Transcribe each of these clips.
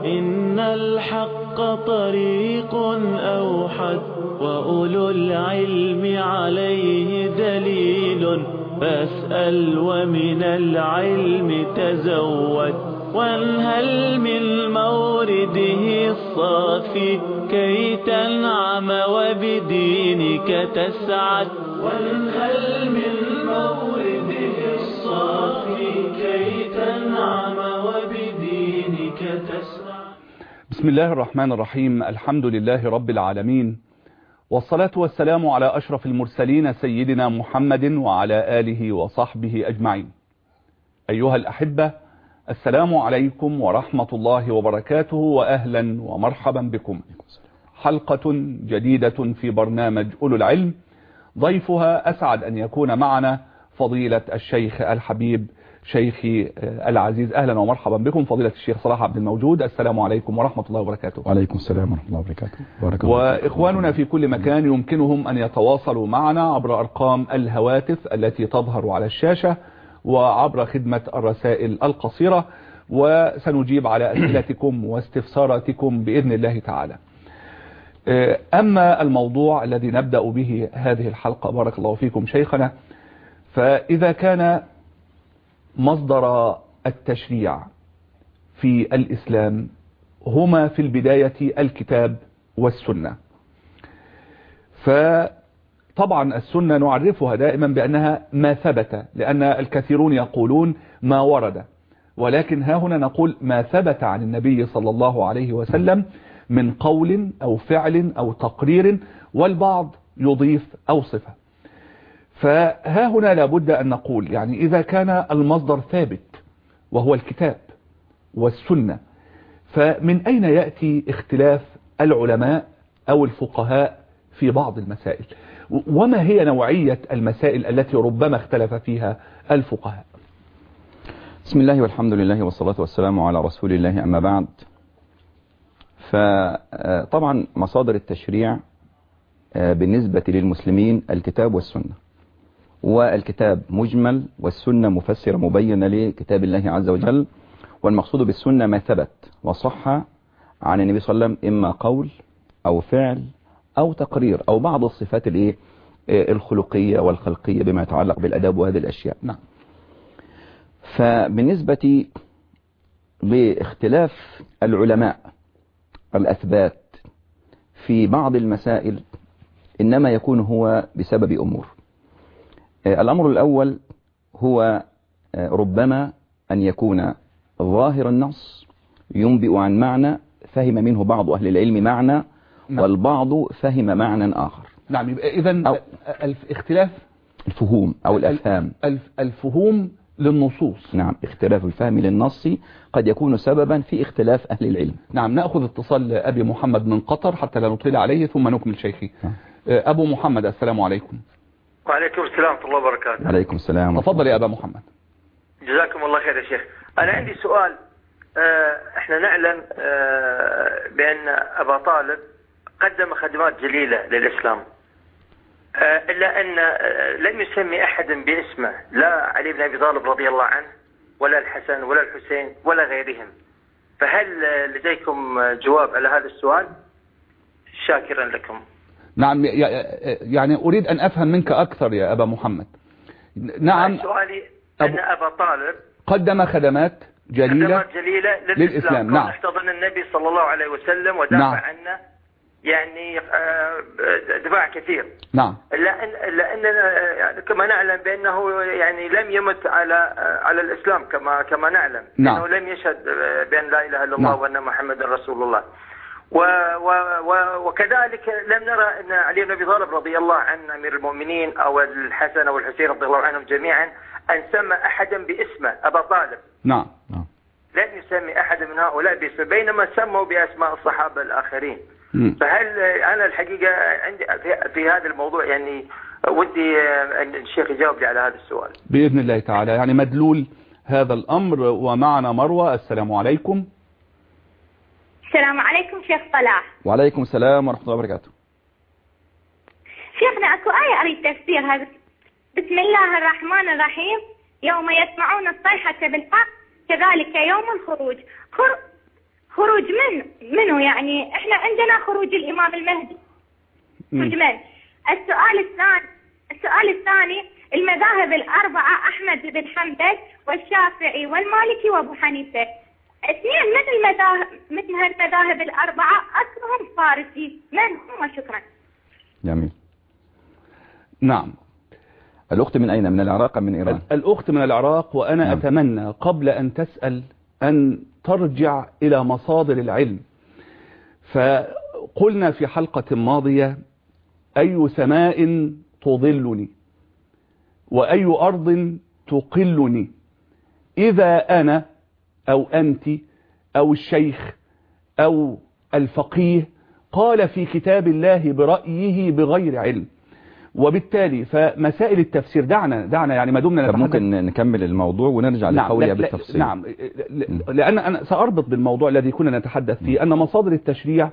إن الحق طريق أوحد وأولو العلم عليه دليل، فاسأل ومن العلم تزود، وانهل من مورده الصافي كي تنعم وبدينك تسعد. وانهل من مورده الصافي كي تنعم وبدينك تسعد. بسم الله الرحمن الرحيم. الحمد لله رب العالمين، والصلاة والسلام على أشرف المرسلين سيدنا محمد وعلى آله وصحبه أجمعين. أيها الأحبة، السلام عليكم ورحمة الله وبركاته، وأهلا ومرحبا بكم. حلقة جديدة في برنامج أولو العلم، ضيفها أسعد أن يكون معنا فضيلة الشيخ الحبيب شيخي العزيز. أهلا ومرحبا بكم فضيلة الشيخ صلاح عبد الموجود. السلام عليكم ورحمة الله وبركاته. وعليكم السلام ورحمة الله وبركاته. وإخواننا في كل مكان يمكنهم أن يتواصلوا معنا عبر أرقام الهواتف التي تظهر على الشاشة وعبر خدمة الرسائل القصيرة، وسنجيب على أسئلتكم واستفساراتكم بإذن الله تعالى. أما الموضوع الذي نبدأ به هذه الحلقة، بارك الله فيكم شيخنا، فإذا كان مصدر التشريع في الإسلام هما في البداية الكتاب والسنة، فطبعا السنة نعرفها دائما بأنها ما ثبت، لأن الكثيرون يقولون ما ورد، ولكن ها هنا نقول ما ثبت عن النبي صلى الله عليه وسلم من قول أو فعل أو تقرير، والبعض يضيف أو صفة. فها هنا لابد أن نقول يعني إذا كان المصدر ثابت وهو الكتاب والسنة، فمن أين يأتي اختلاف العلماء أو الفقهاء في بعض المسائل؟ وما هي نوعية المسائل التي ربما اختلف فيها الفقهاء؟ بسم الله والحمد لله والصلاة والسلام على رسول الله، أما بعد. فطبعا مصادر التشريع بالنسبة للمسلمين الكتاب والسنة، والكتاب مجمل والسنة مفسرة مبينة لكتاب الله عز وجل. والمقصود بالسنة ما ثبت وصح عن النبي صلى الله عليه وسلم، إما قول أو فعل أو تقرير أو بعض الصفات الخلقية والخلقية بما يتعلق بالأداب وهذه الأشياء. نعم. فبالنسبة لاختلاف العلماء الأثبات في بعض المسائل إنما يكون هو بسبب أمور. الأمر الأول هو ربما أن يكون ظاهر النص ينبئ عن معنى فهم منه بعض أهل العلم معنى، والبعض فهم معنى آخر. نعم. إذن اختلاف الفهوم أو الأفهام، الفهوم للنصوص. نعم، اختلاف الفهم للنص قد يكون سببا في اختلاف أهل العلم. نعم. نأخذ اتصال أبي محمد من قطر حتى لا نطيل عليه ثم نكمل شيخي. أبو محمد، السلام عليكم. وعليكم السلام ورحمة الله وبركاته. عليكم السلام. تفضل يا أبا محمد. جزاكم الله خير يا شيخ. أنا عندي سؤال. احنا نعلم بأن أبا طالب قدم خدمات جليلة للإسلام، إلا أن لم يسمي أحد باسمه، لا علي بن أبي طالب رضي الله عنه ولا الحسن ولا الحسين ولا غيرهم. فهل لديكم جواب على هذا السؤال؟ شاكرا لكم. نعم. يعني أريد أن أفهم منك أكثر يا أبا محمد. نعم. سؤالي أن أبا طالب قدم خدمات جليلة للإسلام. نعم. احتضن النبي صلى الله عليه وسلم ودافع نعم. عنه، يعني دفاع كثير. نعم. لأننا كما نعلم بأنه يعني لم يمت على الإسلام كما نعلم. نعم. أنه لم يشهد بأن لا إله إلا الله نعم. وأن محمد رسول الله. وكذلك لم نرى أن علي بن أبي طالب رضي الله عنه أمير المؤمنين أو الحسن أو الحسين رضي الله عنهم جميعا أن سمى أحدا باسمه أبا طالب. نعم. لم يسمي أحدا من هؤلاء باسمه، بينما سموا بأسماء الصحابة الآخرين. فهل أنا الحقيقة عندي في هذا الموضوع يعني ودي أن الشيخ يجاوب لي على هذا السؤال بإذن الله تعالى، يعني مدلول هذا الأمر. ومعنا مروة. السلام عليكم. السلام عليكم شيخ صلاح. وعليكم السلام ورحمة الله وبركاته. شيخنا أكو آية أريد تفسيرها. بسم الله الرحمن الرحيم. يوم يسمعون الصيحة بالحق كذلك يوم الخروج. خروج منو يعني احنا عندنا خروج الامام المهدي من. السؤال الثاني المذاهب الاربعه احمد بن حنبل والشافعي والمالكي وابو حنيفه، اثنين من المذاهب الاربعه اصلهم فارسي، من هم؟ شكرا. جميل. نعم. الأخت من أين؟ من العراق أم من إيران؟ الأخت من العراق، وأنا نعم. أتمنى قبل أن تسأل أن ترجع إلى مصادر العلم. فقلنا في حلقة ماضية: أي سماء تظلني وأي أرض تقلني إذا أنا أو أنت أو الشيخ أو الفقيه قال في كتاب الله برأيه بغير علم. وبالتالي فمسائل التفسير دعنا يعني ما دمنا نتحدث. ممكن نكمل الموضوع ونرجع لقولها بالتفصيل. نعم، لأن أنا سأربط بالموضوع الذي كنا نتحدث فيه، أن مصادر التشريع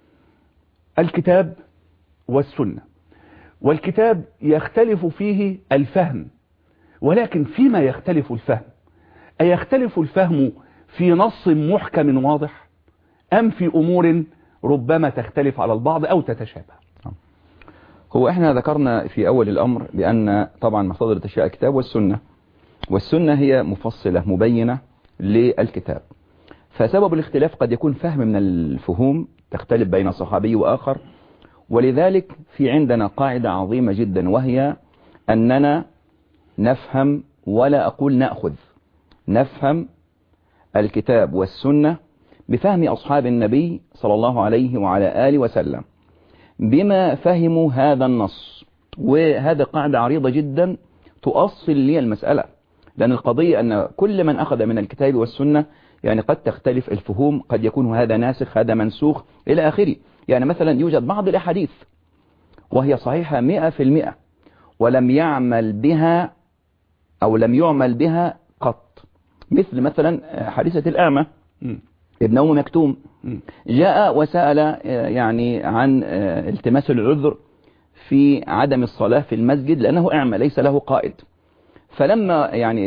الكتاب والسنة، والكتاب يختلف فيه الفهم، ولكن فيما يختلف الفهم، أيختلف الفهم في نص محكم واضح أم في أمور ربما تختلف على البعض أو تتشابه؟ هو احنا ذكرنا في أول الأمر بأن طبعا مصادر التشريع الكتاب والسنة هي مفصلة مبينة للكتاب. فسبب الاختلاف قد يكون فهم من الفهوم تختلف بين صحابي وآخر، ولذلك في عندنا قاعدة عظيمة جدا، وهي أننا نفهم ولا أقول نأخذ، نفهم الكتاب والسنة بفهم أصحاب النبي صلى الله عليه وعلى آله وسلم بما فهموا هذا النص. وهذا قاعدة عريضة جدا تؤصل لي المسألة، لأن القضية أن كل من أخذ من الكتاب والسنة يعني قد تختلف الفهوم، قد يكون هذا ناسخ هذا منسوخ إلى آخره. يعني مثلا يوجد بعض الأحاديث وهي صحيحة 100% ولم يعمل بها أو لم يعمل بها قط، مثل مثلا حادثة الأعمى ابن أم مكتوم، جاء وسأل يعني عن التماس العذر في عدم الصلاة في المسجد لأنه أعمى ليس له قائد. فلما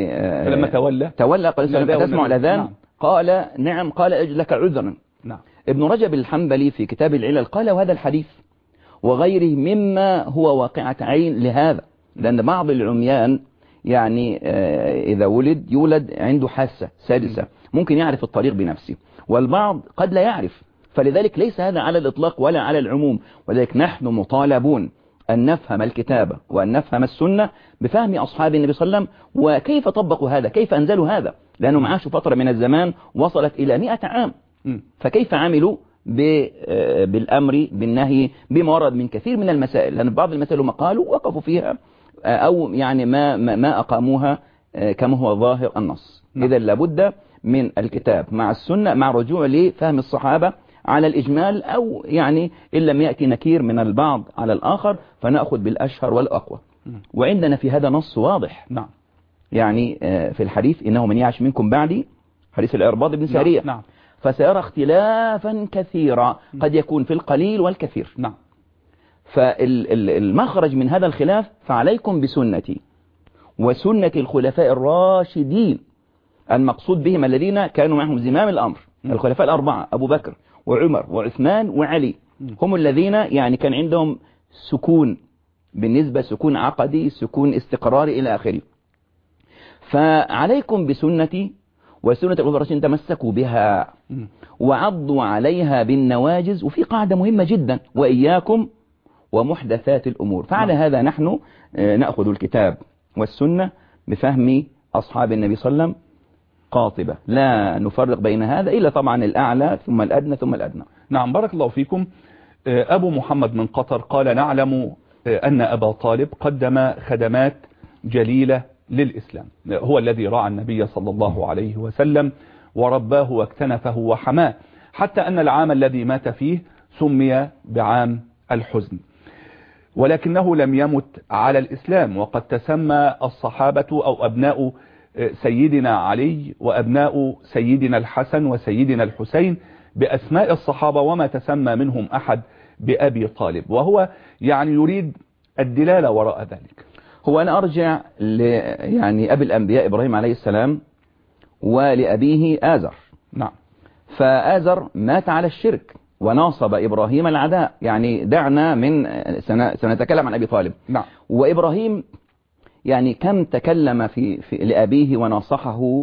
تولى قال تسمع الأذان؟ نعم. قال نعم. قال أجل لك عذرا. نعم. ابن رجب الحنبلي في كتاب العلل قال وهذا الحديث وغيره مما هو واقعة عين لهذا، لأن بعض العميان يعني إذا يولد عنده حاسة سادسة ممكن يعرف الطريق بنفسه، والبعض قد لا يعرف. فلذلك ليس هذا على الإطلاق ولا على العموم، ولذلك نحن مطالبون أن نفهم الكتاب وأن نفهم السنة بفهم أصحاب النبي صلى الله عليه وسلم، وكيف طبقوا هذا، كيف أنزلوا هذا، لأنهم عاشوا فترة من الزمان وصلت إلى 100 عام، فكيف عملوا بالأمر بالنهي بما ورد من كثير من المسائل، لأن بعض المسائل هم قالوا وقفوا فيها أو يعني ما أقاموها كما هو ظاهر النص. إذا لابد من الكتاب مع السنة مع رجوع لفهم الصحابة على الإجمال، أو يعني إن لم يأتي نكير من البعض على الآخر فنأخذ بالأشهر والأقوى. وعندنا في هذا نص واضح. نعم. يعني في الحديث إنه من يعش منكم بعدي، حديث الإرباض بن سارية. نعم. فسيرى اختلافا كثيرا قد يكون في القليل والكثير. نعم. فالمخرج من هذا الخلاف فعليكم بسنتي وسنة الخلفاء الراشدين، المقصود بهم الذين كانوا معهم زمام الأمر، الخلفاء الأربعة أبو بكر وعمر وعثمان وعلي، هم الذين يعني كان عندهم سكون بالنسبة، سكون عقدي، سكون استقراري إلى آخره. فعليكم بسنتي وسنة الخلفاء الراشدين تمسكوا بها وعضوا عليها بالنواجز. وفي قاعدة مهمة جدا: وإياكم ومحدثات الأمور. فعلى هذا نحن نأخذ الكتاب والسنة بفهم أصحاب النبي صلى الله عليه وسلم قاطبة، لا نفرق بين هذا إلا طبعا الأعلى ثم الأدنى ثم الأدنى. نعم، بارك الله فيكم. أبو محمد من قطر قال: نعلم أن أبا طالب قدم خدمات جليلة للإسلام، هو الذي رعى النبي صلى الله عليه وسلم ورباه واكتنفه وحماه، حتى أن العام الذي مات فيه سمي بعام الحزن، ولكنه لم يمت على الإسلام. وقد تسمى الصحابة أو أبناء سيدنا علي وأبناء سيدنا الحسن وسيدنا الحسين بأسماء الصحابة، وما تسمى منهم أحد بأبي طالب، وهو يعني يريد الدلالة وراء ذلك. هو أنا أرجع يعني أبي الأنبياء إبراهيم عليه السلام ولأبيه آزر. نعم. فآزر مات على الشرك وناصب إبراهيم العداء. يعني دعنا من سنتكلم عن أبي طالب. نعم. وإبراهيم يعني كم تكلم في لأبيه وناصحه،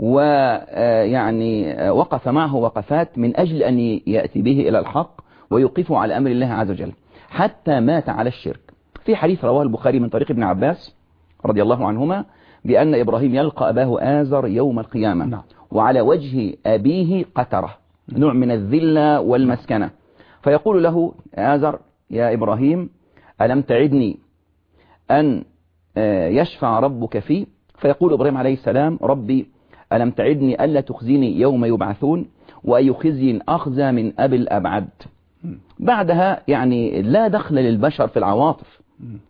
ويعني وقف معه وقفات من أجل أن يأتي به إلى الحق ويوقفه على أمر الله عز وجل حتى مات على الشرك. في حديث رواه البخاري من طريق ابن عباس رضي الله عنهما بأن إبراهيم يلقى أباه آزر يوم القيامة. نعم. وعلى وجه أبيه قترة، نوع من الذلة والمسكنة، فيقول له آزر: يا إبراهيم ألم تعدني أن يشفع ربك فيه؟ فيقول إبراهيم عليه السلام: ربي ألم تعدني ألا تخزيني يوم يبعثون، وأي خزي أخزى من أبي الأبعد. بعدها يعني لا دخل للبشر في العواطف.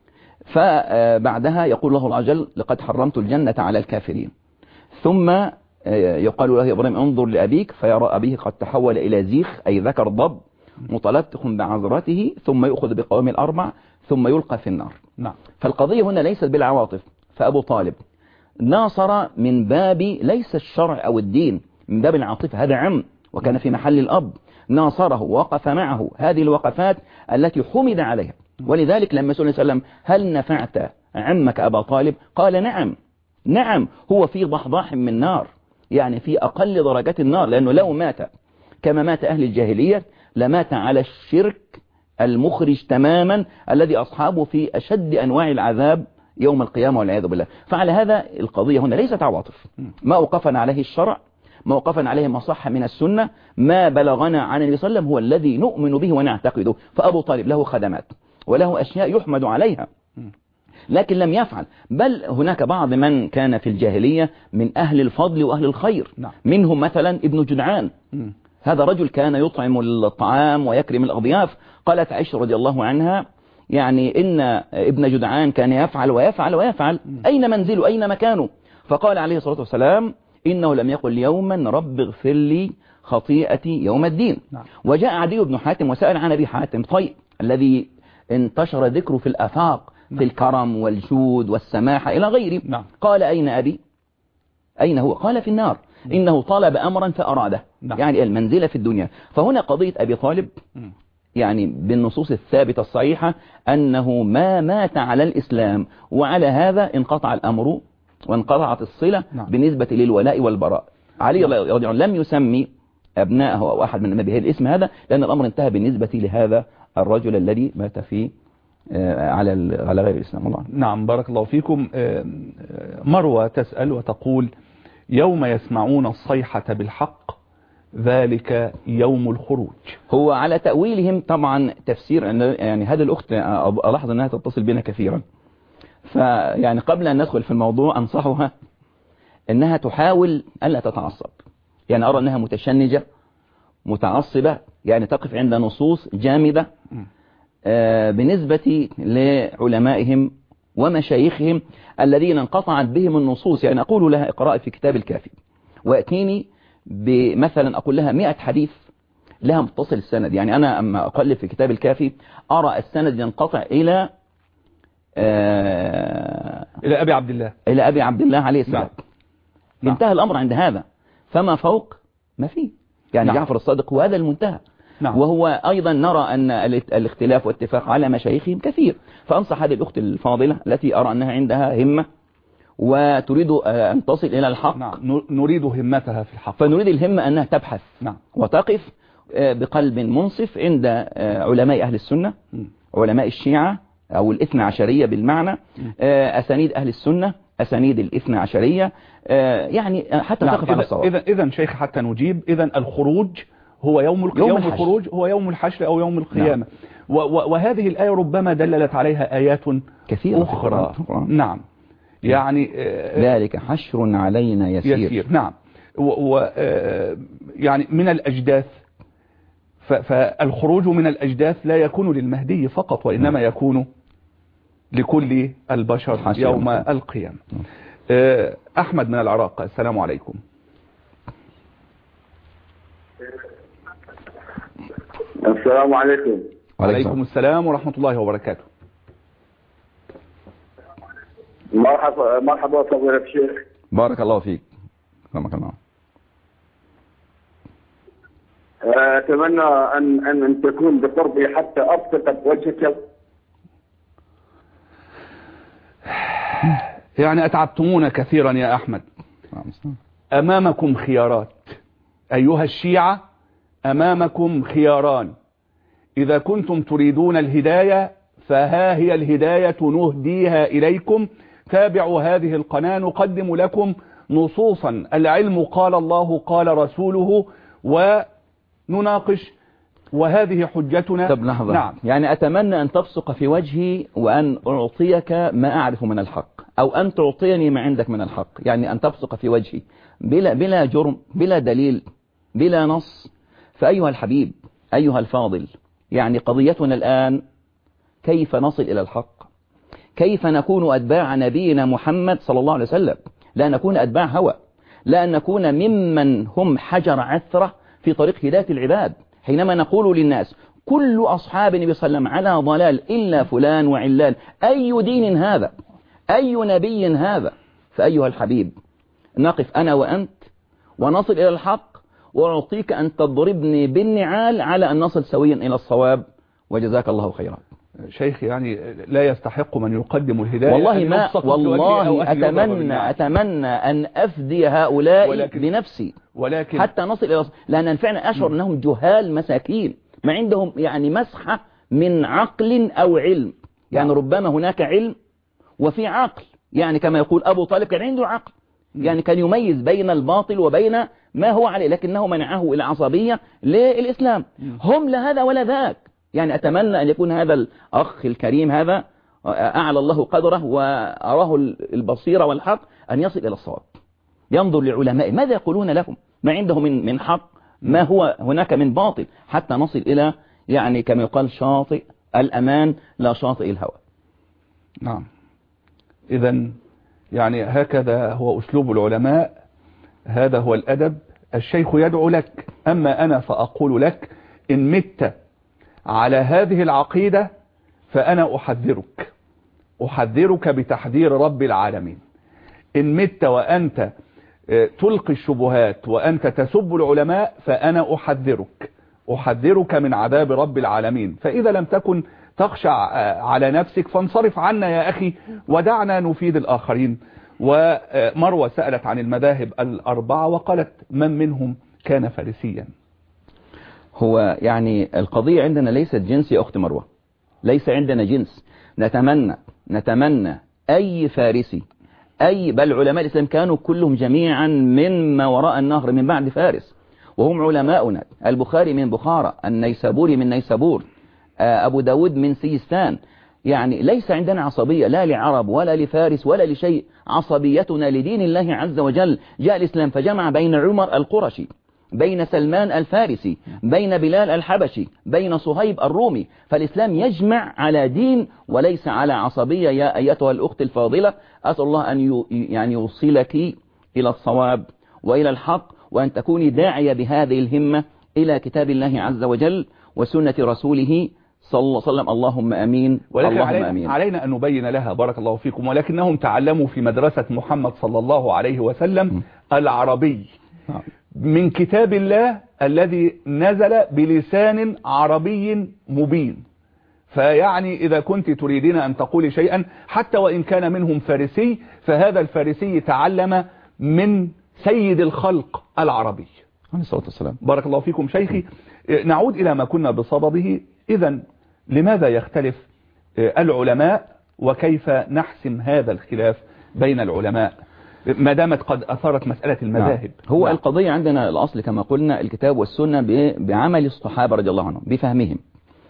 فبعدها يقول الله عز وجل: لقد حرمت الجنة على الكافرين. ثم يقال له: يا إبراهيم انظر لأبيك، فيرى أبيه قد تحول إلى زيخ أي ذكر ضب متلطخ بعذرته، ثم يؤخذ بقوام الأربع ثم يلقى في النار. نعم. فالقضية هنا ليست بالعواطف. فأبو طالب ناصر من باب ليس الشرع أو الدين، من باب العاطفة، هذا عم وكان في محل الأب، ناصره ووقف معه. هذه الوقفات التي حمد عليها. ولذلك لما سئل صلى الله عليه وسلم: هل نفعت عمك أبا طالب؟ قال: نعم نعم، هو في ضحضاح من نار، يعني في أقل درجات النار، لأنه لو مات كما مات أهل الجاهلية لمات على الشرك المخرج تماما الذي أصحابه في أشد أنواع العذاب يوم القيامة والعياذ بالله. فعلى هذا القضية هنا ليست عواطف. ما أوقفنا عليه الشرع، ما وقفنا عليه ما صح من السنة، ما بلغنا عن النبي صلى الله عليه وسلم هو الذي نؤمن به ونعتقده. فأبو طالب له خدمات وله أشياء يحمد عليها، لكن لم يفعل. بل هناك بعض من كان في الجاهلية من أهل الفضل وأهل الخير. منهم مثلا ابن جدعان. هذا رجل كان يطعم الطعام ويكرم الأضياف. قالت عائشة رضي الله عنها: يعني إن ابن جدعان كان يفعل ويفعل ويفعل، أين منزله أين مكانه؟ فقال عليه الصلاة والسلام: إنه لم يقل يوما رب اغفر لي خطيئتي يوم الدين. وجاء عدي بن حاتم وسأل عن أبي حاتم طيب الذي انتشر ذكره في الآفاق في الكرم والجود والسماحة إلى غيره. قال: أين أبي؟ أين هو؟ قال: في النار، إنه طلب أمرا فأراده. يعني المنزلة في الدنيا. فهنا قضية أبي طالب يعني بالنصوص الثابتة الصحيحة أنه ما مات على الإسلام، وعلى هذا انقطع الأمر وانقطعت الصلة بالنسبة للولاء والبراء. علي رضي الله عنه لم يسمي أبنائه أو أحد من بهذا الاسم هذا، لأن الأمر انتهى بالنسبة لهذا الرجل الذي مات فيه على غير الإسلام. الله. نعم، بارك الله فيكم. مروة تسأل وتقول: يوم يسمعون الصيحة بالحق ذلك يوم الخروج. هو على تأويلهم طبعا تفسير، يعني هذه الأخت ألاحظ أنها تتصل بنا كثيرا، فيعني قبل أن ندخل في الموضوع أنصحها أنها تحاول ألا تتعصب. يعني أرى أنها متشنجة متعصبة، يعني تقف عند نصوص جامدة بالنسبة لعلمائهم ومشايخهم الذين انقطعت بهم النصوص. يعني أقول لها: اقرأي في كتاب الكافي، وأتيني بمثلا أقول لها 100 حديث لها متصل السند. يعني أنا أما أقلب في كتاب الكافي أرى السند ينقطع إلى أبي عبد الله، إلى أبي عبد الله عليه السلام. انتهى الأمر عند هذا، فما فوق ما فيه. يعني جعفر الصادق وهذا المنتهى. وهو أيضا نرى أن الاختلاف والاتفاق على مشايخهم كثير. فأنصح هذه الأخت الفاضلة التي أرى أنها عندها همة وتريد أن تصل إلى الحق. نريد همتها في الحق، فنريد الهمة أنها تبحث وتقف بقلب منصف عند علماء أهل السنة، علماء الشيعة أو الاثنى عشرية بالمعنى، أسانيد أهل السنة، أسانيد الاثنى عشرية، يعني حتى تقف على الصواب. إذن شيخ حتى نجيب، إذن الخروج هو يوم الخروج هو يوم الحشر أو يوم القيامة. وهذه الآية ربما دللت عليها آيات كثيرة أخرى. نعم. يعني ذلك حشر علينا يسير. نعم. يعني من الأجداث، فالخروج من الأجداث لا يكون للمهدي فقط، وإنما يكون لكل البشر يوم القيامة. أحمد من العراق، السلام عليكم. السلام عليكم. وعليكم السلام ورحمة الله وبركاته. مرحبا فضيلة الشيخ. بارك الله فيك. سلامك الله. أتمنى أن تكون بقربي حتى أبصق بوجهك. يعني أتعبتمونا كثيرا يا أحمد. أمامكم خيارات أيها الشيعة، أمامكم خياران. إذا كنتم تريدون الهداية فها هي الهداية نهديها إليكم. تابعوا هذه القناة، نقدم لكم نصوصا العلم قال الله قال رسوله ونناقش، وهذه حجتنا. طب لحظة. نعم. يعني أتمنى أن تبصق في وجهي وأن أعطيك ما أعرف من الحق، أو أن تعطيني ما عندك من الحق. يعني أن تبصق في وجهي بلا جرم، بلا دليل، بلا نص. فأيها الحبيب، أيها الفاضل، يعني قضيتنا الآن كيف نصل إلى الحق، كيف نكون أتباع نبينا محمد صلى الله عليه وسلم، لا نكون أتباع هوى، لا نكون ممن هم حجر عثرة في طريق هداية العباد. حينما نقول للناس كل أصحاب النبي صلى الله عليه وسلم على ضلال إلا فلان وعلان، أي دين هذا؟ أي نبي هذا؟ فأيها الحبيب، نقف أنا وأنت ونصل إلى الحق، وأعطيك أن تضربني بالنعال على أن نصل سويا إلى الصواب، وجزاك الله خيرا. شيخ، يعني لا يستحق من يقدم الهداية والله أتمنى أن أفدي هؤلاء بنفسي، ولكن حتى نصل إلى، لأن فعلا أشعر أنهم جهال مساكين، ما عندهم يعني مسحة من عقل أو علم. يعني ربما هناك علم وفي عقل، يعني كما يقول أبو طالب كان عنده عقل، يعني كان يميز بين الباطل وبين ما هو عليه، لكنه منعه إلى عصبية للإسلام. هم لا هذا ولا ذاك. يعني أتمنى أن يكون هذا الأخ الكريم هذا أعلى الله قدره وأراه البصيرة والحق أن يصل إلى الصواب، ينظر لعلماء ماذا يقولون لهم، ما عندهم من حق، ما هو هناك من باطل، حتى نصل إلى يعني كما يقال شاطئ الأمان لا شاطئ الهوى. نعم. إذن يعني هكذا هو أسلوب العلماء، هذا هو الأدب. الشيخ يدعو لك، أما أنا فأقول لك إن مت على هذه العقيدة فأنا أحذرك بتحذير رب العالمين. إن مت وأنت تلقي الشبهات وأنت تسب العلماء فأنا أحذرك من عذاب رب العالمين. فإذا لم تكن تخشع على نفسك فانصرف عنا يا أخي ودعنا نفيد الآخرين. ومروة سألت عن المذاهب الأربعة وقالت من منهم كان فارسيا. هو يعني القضية عندنا ليست جنس يا أخت مروة، ليس عندنا جنس. نتمنى أي فارسي، بل علماء الإسلام كانوا كلهم جميعا من ما وراء النهر من بعد فارس، وهم علماؤنا. البخاري من بخارى، النيسابوري من نيسابور، أبو داود من سيستان. يعني ليس عندنا عصبية لا لعرب ولا لفارس ولا لشيء، عصبيتنا لدين الله عز وجل. جاء الإسلام فجمع بين عمر القرشي، بين سلمان الفارسي، بين بلال الحبشي، بين صهيب الرومي. فالإسلام يجمع على دين وليس على عصبية. يا أيتها الأخت الفاضلة، أسأل الله أن يعني يوصلك إلى الصواب وإلى الحق، وأن تكوني داعية بهذه الهمة إلى كتاب الله عز وجل وسنة رسوله صلى الله عليه وسلم. اللهم أمين. ولكن اللهم علينا أن نبين لها بارك الله فيكم، ولكنهم تعلموا في مدرسة محمد صلى الله عليه وسلم العربي من كتاب الله الذي نزل بلسان عربي مبين. فيعني إذا كنت تريدين أن تقولي شيئا حتى وإن كان منهم فارسي، فهذا الفارسي تعلم من سيد الخلق العربي عليه الصلاة والسلام. بارك الله فيكم شيخي. نعود إلى ما كنا بصدده. إذن لماذا يختلف العلماء، وكيف نحسم هذا الخلاف بين العلماء ما دامت قد أثارت مسألة المذاهب؟ هو القضية عندنا الأصل كما قلنا الكتاب والسنة بعمل الصحابة رضي الله عنهم بفهمهم.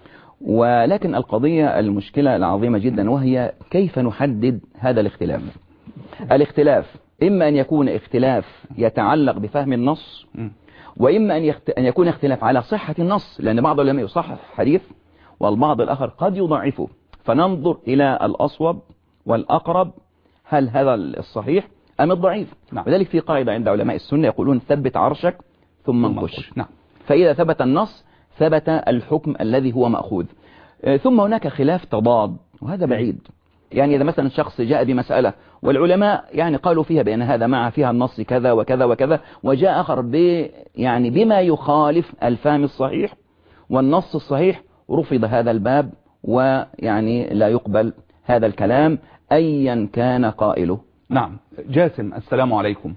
ولكن القضية المشكلة العظيمة جدا وهي كيف نحدد هذا الاختلاف. الاختلاف إما أن يكون اختلاف يتعلق بفهم النص، وإما أن يكون اختلاف على صحة النص، لأن بعض العلماء يصحح حديث والبعض الآخر قد يضعفه، فننظر إلى الأصوب والأقرب، هل هذا الصحيح أم الضعيف. وذلك في قاعدة عند علماء السنة يقولون ثبت عرشك ثم انقش. فإذا ثبت النص ثبت الحكم الذي هو مأخوذ. ثم هناك خلاف تضاد، وهذا بعيد. يعني إذا مثلا شخص جاء بمسألة والعلماء يعني قالوا فيها بأن هذا مع فيها النص كذا وكذا وكذا، وجاء آخر يعني بما يخالف الفهم الصحيح والنص الصحيح، رفض هذا الباب، ويعني لا يقبل هذا الكلام أيا كان قائله. نعم. جاسم، السلام عليكم.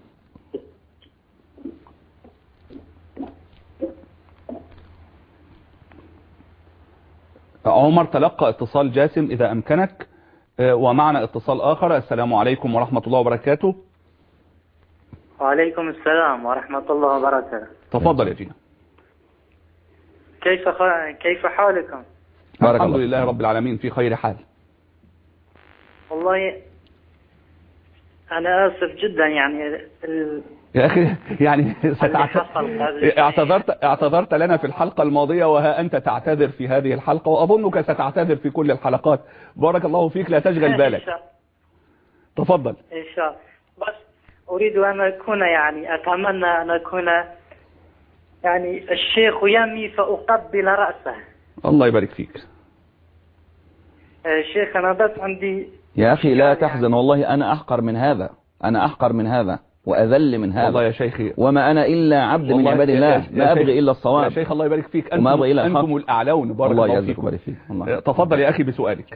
عمر تلقى اتصال جاسم إذا أمكنك، ومعنا اتصال آخر. السلام عليكم ورحمة الله وبركاته. وعليكم السلام ورحمة الله وبركاته. تفضل يا جينا. كيف حالكم؟ الحمد لله رب العالمين، في خير حال. والله أنا آسف جدا يعني يا أخي يعني اعتذرت لنا في الحلقة الماضية، وها أنت تعتذر في هذه الحلقة، وأظنك ستعتذر في كل الحلقات. بارك الله فيك، لا تشغل بالك. تفضل. إن شاء الله. بس أريد أن أكون يعني أتمنى أن أكون يعني الشيخ يمي فأقبل رأسه. الله يبارك فيك. شيخ أنا بس عندي يا أخي لا تحزن، والله أنا أحقر من هذا، أنا أحقر من هذا وأذل من هذا والله يا شيخي، وما أنا إلا عبد من عباد الله، ما أبغي إلا الصواب. يا شيخ الله يبارك فيك، أنتم الأعلون. بارك الله فيكم. تفضل يا أخي بسؤالك.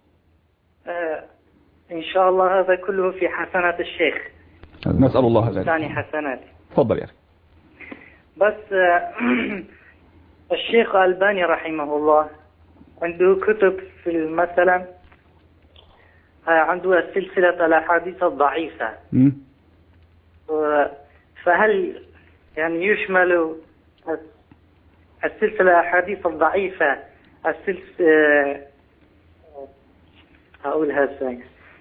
إن شاء الله هذا كله في حسنات الشيخ، نسأل الله ذلك. ثاني حسنات. تفضل يا أخي. بس الشيخ الألباني رحمه الله عنده كتب في مثلا عنده سلسلة الأحاديث الضعيفة، فهل يعني يشمل السلسلة الأحاديث الضعيفة هقولها ثانية.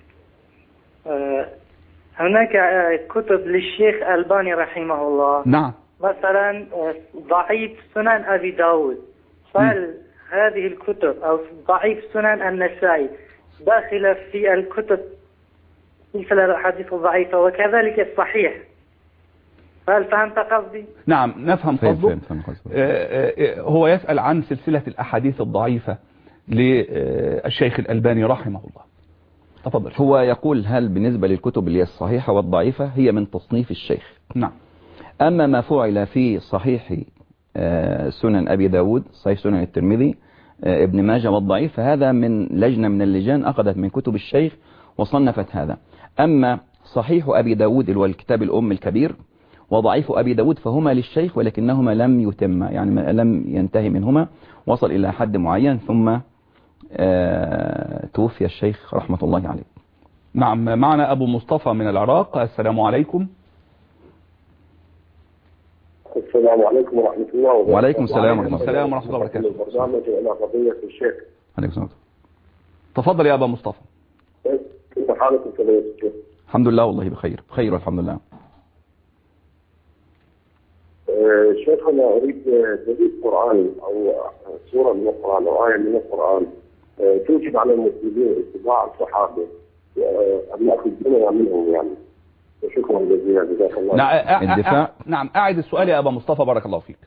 هناك كتب للشيخ الألباني رحمه الله. نعم. مثلا ضعيف سنن أبي داود، فهل هذه الكتب أو ضعيف سنن النسائي داخلة في الكتب سلسلة الأحاديث الضعيفة، وكذلك الصحيح؟ هل فهمت قصدي؟ نعم نفهم قصدك. هو يسأل عن سلسلة الأحاديث الضعيفة للشيخ الألباني رحمه الله. تفضل. هو يقول هل بالنسبة للكتب اللي الصحيحة والضعيفة هي من تصنيف الشيخ؟ نعم. أما ما فعل في صحيح سنن أبي داود، صحيح سنن الترمذي، ابن ماجه والضعيف، فهذا من لجنة من اللجان أخذت من كتب الشيخ وصنفت هذا. أما صحيح أبي داود اللي هو الكتاب الأم الكبير، وضعيف أبي داود، فهما للشيخ ولكنهما لم يتم، يعني لم ينتهي منهما، وصل إلى حد معين ثم توفي الشيخ رحمة الله عليه. نعم. معنا أبو مصطفى من العراق. السلام عليكم. السلام عليكم ورحمة الله وبركاته. وعليكم السلام ورحمة الله وبركاته. البرنامج إلى قضية الشيخ. عليكم السلام. تفضل يا أبا مصطفى. كيف حالك يا الشيخ؟ الحمد لله والله بخير، بخير والحمد لله. شيخ أنا أريد دليل قرآني أو سورة من القرآن أو آية من القرآن توجب على المسلمين اتباع الصحابة أن نأخذ ديننا منهم يعني. شكرا جزيلا، جزاك الله. الدفاع. نعم أعد السؤال يا أبا مصطفى بارك الله فيك.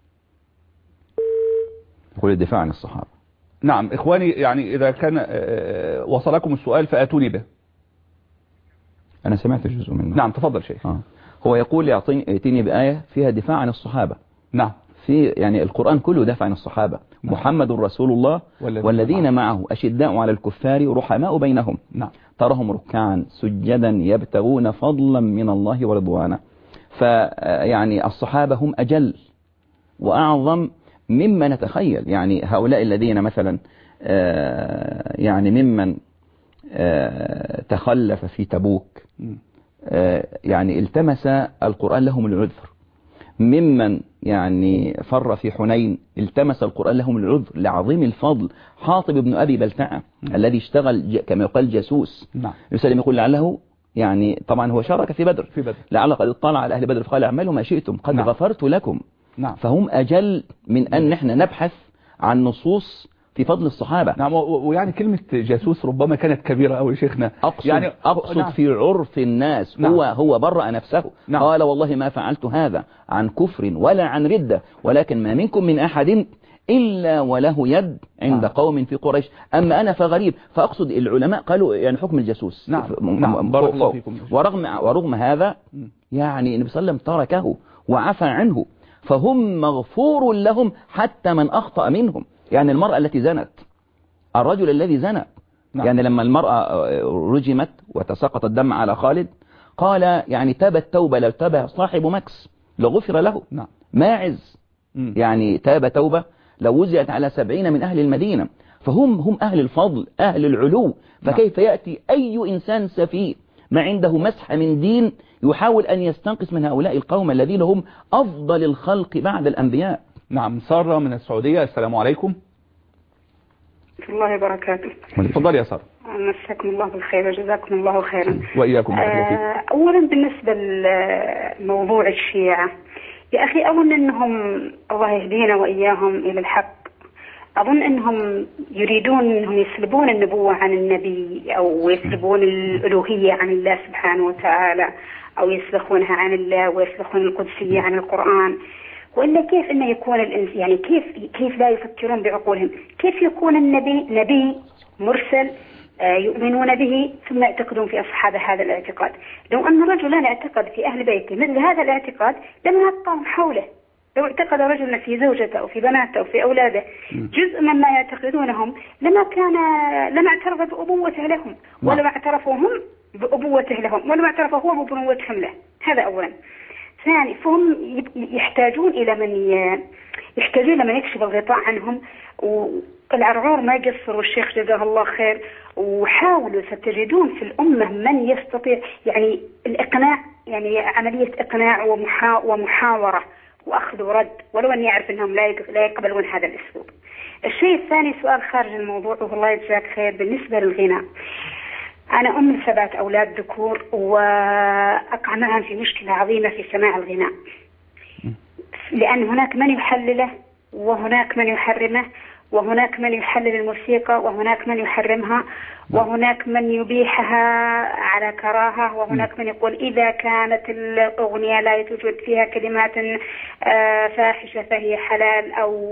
يقول الدفاع عن الصحابة. نعم إخواني، يعني إذا كان وصلكم السؤال فأتوني به. أنا سمعت جزء منه. نعم تفضل شيخ. هو يقول يأتيني بآية فيها دفاع عن الصحابة. نعم. في يعني القرآن كله دفع عن الصحابة. نعم. محمد رسول الله والذين معه أشداء على الكفار رحماء بينهم. نعم. ترهم ركعا سجدا يبتغون فضلا من الله ورضوانا. فيعني الصحابة هم أجل وأعظم مما نتخيل. يعني هؤلاء الذين مثلا يعني ممن تخلف في تبوك، يعني التمس القرآن لهم العذر. ممن يعني فر في حنين التمس القرآن لهم العذر لعظيم الفضل. حاطب بن أبي بلتعة الذي اشتغل كما يقال جاسوس. نعم. يسلم يقول لعله يعني طبعا هو شارك في بدر، لعله قد اطلع على أهل بدر فقال اعملوا ما شئتم قد غفرت لكم. نعم. فهم أجل من أن نحن نبحث عن نصوص في فضل الصحابة. نعم. ويعني كلمة جاسوس ربما كانت كبيرة أوي شيخنا. أقصد نعم. في عرف الناس. نعم. هو برأ نفسه. نعم. قال والله ما فعلت هذا عن كفر ولا عن ردة، ولكن ما منكم من أحد إلا وله يد عند قوم في قريش. أما أنا فغريب. فأقصد العلماء قالوا يعني حكم الجاسوس. نعم. بارك الله فيكم. ورغم هذا يعني النبي صلى الله عليه وسلم تركه وعفى عنه، فهم مغفور لهم حتى من أخطأ منهم. يعني المرأة التي زنت، الرجل الذي زنى، يعني لما المرأة رجمت وتساقط الدم على خالد قال يعني تابت توبة لو تاب صاحب مكس لغفر له. ماعز يعني تاب توبة لو وزعت على 70 من أهل المدينة. فهم أهل الفضل أهل العلو. فكيف يأتي أي إنسان سفيه ما عنده مسح من دين يحاول أن يستنقص من هؤلاء القوم الذين هم أفضل الخلق بعد الأنبياء. نعم. سارة من السعودية، السلام عليكم. ورحمة الله وبركاته. تفضل يا سارة. مساكم الله بالخير وجزاكم الله خيرا. وإياكم. أولا بالنسبة لموضوع الشيعة، يا أخي أظن أنهم الله يهدينا وإياهم إلى الحق. أظن أنهم يريدون أنهم يسلبون النبوة عن النبي، أو يسلبون الألوهية عن الله سبحانه وتعالى، أو يسلخونها عن الله ويسلخون القدسية عن القرآن. وإلا كيف أنه يكون الإنسان، يعني كيف لا يفكرون بعقولهم؟ كيف يكون النبي نبي مرسل يؤمنون به ثم يعتقدون في أصحاب هذا الاعتقاد؟ لو أن رجلا اعتقد في أهل بيته مثل هذا الاعتقاد لم يبقوا حوله. لو اعتقد رجل في زوجته أو في بناته أو في أولاده جزء مما يعتقدونهم لما اعترف بأبوته لهم، ولما اعترفوا هم بأبوته لهم، ولما اعترف هو ببنوتهم له. هذا أولا. ثاني، فهم يحتاجون إلى من يكشف الغطاء عنهم. والعرعور ما يقصر، والشيخ جزاه الله خير، وحاولوا ستجدون في الأمة من يستطيع يعني الإقناع، يعني عملية إقناع ومحاورة وأخذ ورد، ولو أن يعرف أنهم لا يقبلون هذا الأسلوب. الشيء الثاني سؤال خارج الموضوع، والله يجزاك خير. بالنسبة للغناء، أنا أم 7 أولاد ذكور، وأقع معهم في مشكلة عظيمة في سماع الغناء، لأن هناك من يحلله وهناك من يحرمه، وهناك من يحلل الموسيقى وهناك من يحرمها، وهناك من يبيحها على كراهة، وهناك من يقول إذا كانت الأغنية لا توجد فيها كلمات فاحشة فهي حلال،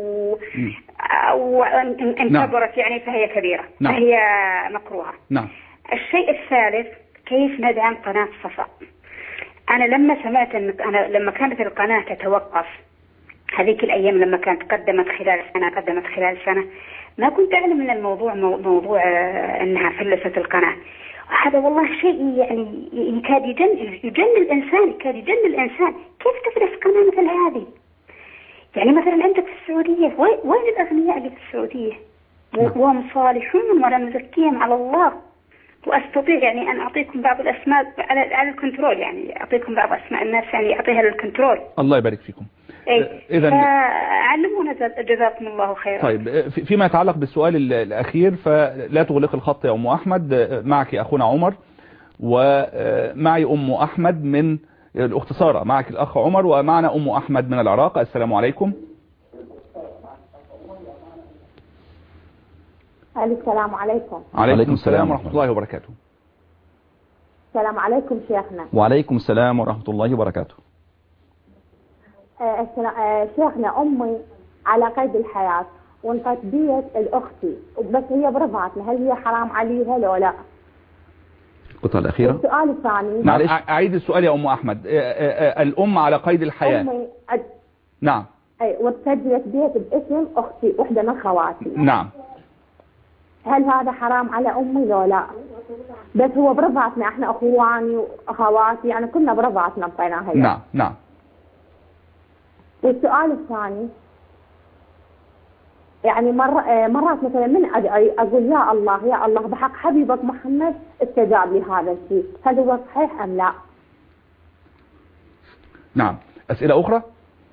أو إن كبرت يعني فهي كبيرة، فهي مكروهة. الشيء الثالث، كيف ندعم قناة صفا؟ أنا لما سمعت لما كانت القناة تتوقف هذيك الأيام، لما كانت قدمت خلال سنة، ما كنت أعلم من الموضوع موضوع أنها فلست القناة. هذا والله شيء يعني يكاد يجن الإنسان. كيف تفلس قناة مثل هذه؟ يعني مثلا عندك في السعودية، وين الأغنياء اللي في السعودية؟ وهم صالحون ولا نزكيهم على الله. وأستطيع يعني أن أعطيكم بعض الأسماء على الكنترول، يعني أعطيكم بعض أسماء الناس يعني أعطيها للكنترول. الله يبارك فيكم. إذا علمونا جزاكم الله خيرا. طيب، فيما يتعلق بالسؤال الأخير فلا تغلق الخط يا أم أحمد. معك أخونا عمر، ومعي أم أحمد من الأخت سارة، معك الأخ عمر، ومعنا أم أحمد من العراق. السلام عليكم. السلام عليكم. عليكم السلام ورحمة الله وبركاته. السلام عليكم شيخنا. وعليكم السلام ورحمة الله وبركاته. شيخنا، أمي على قيد الحياة وانطت بيت الأختي، بس هي برضعتنا، هل هي حرام عليها لو لا؟ القطعة الأخيرة. السؤال الثاني، معلش أعيد السؤال يا أم أحمد. الأم على قيد الحياة. نعم. وتسجلت بيت باسم أختي واحدة من خواتي. نعم. هل هذا حرام على أمي لو لا؟ بس هو برضعتنا، احنا أخواني وأخواتي يعني كنا برضعتنا بطيناها. نعم. والسؤال الثاني، يعني مرات مثلا من أدعي أقول يا الله بحق حبيبك محمد استجاب لي هذا الشيء، هل هو صحيح أم لا؟ نعم. أسئلة أخرى؟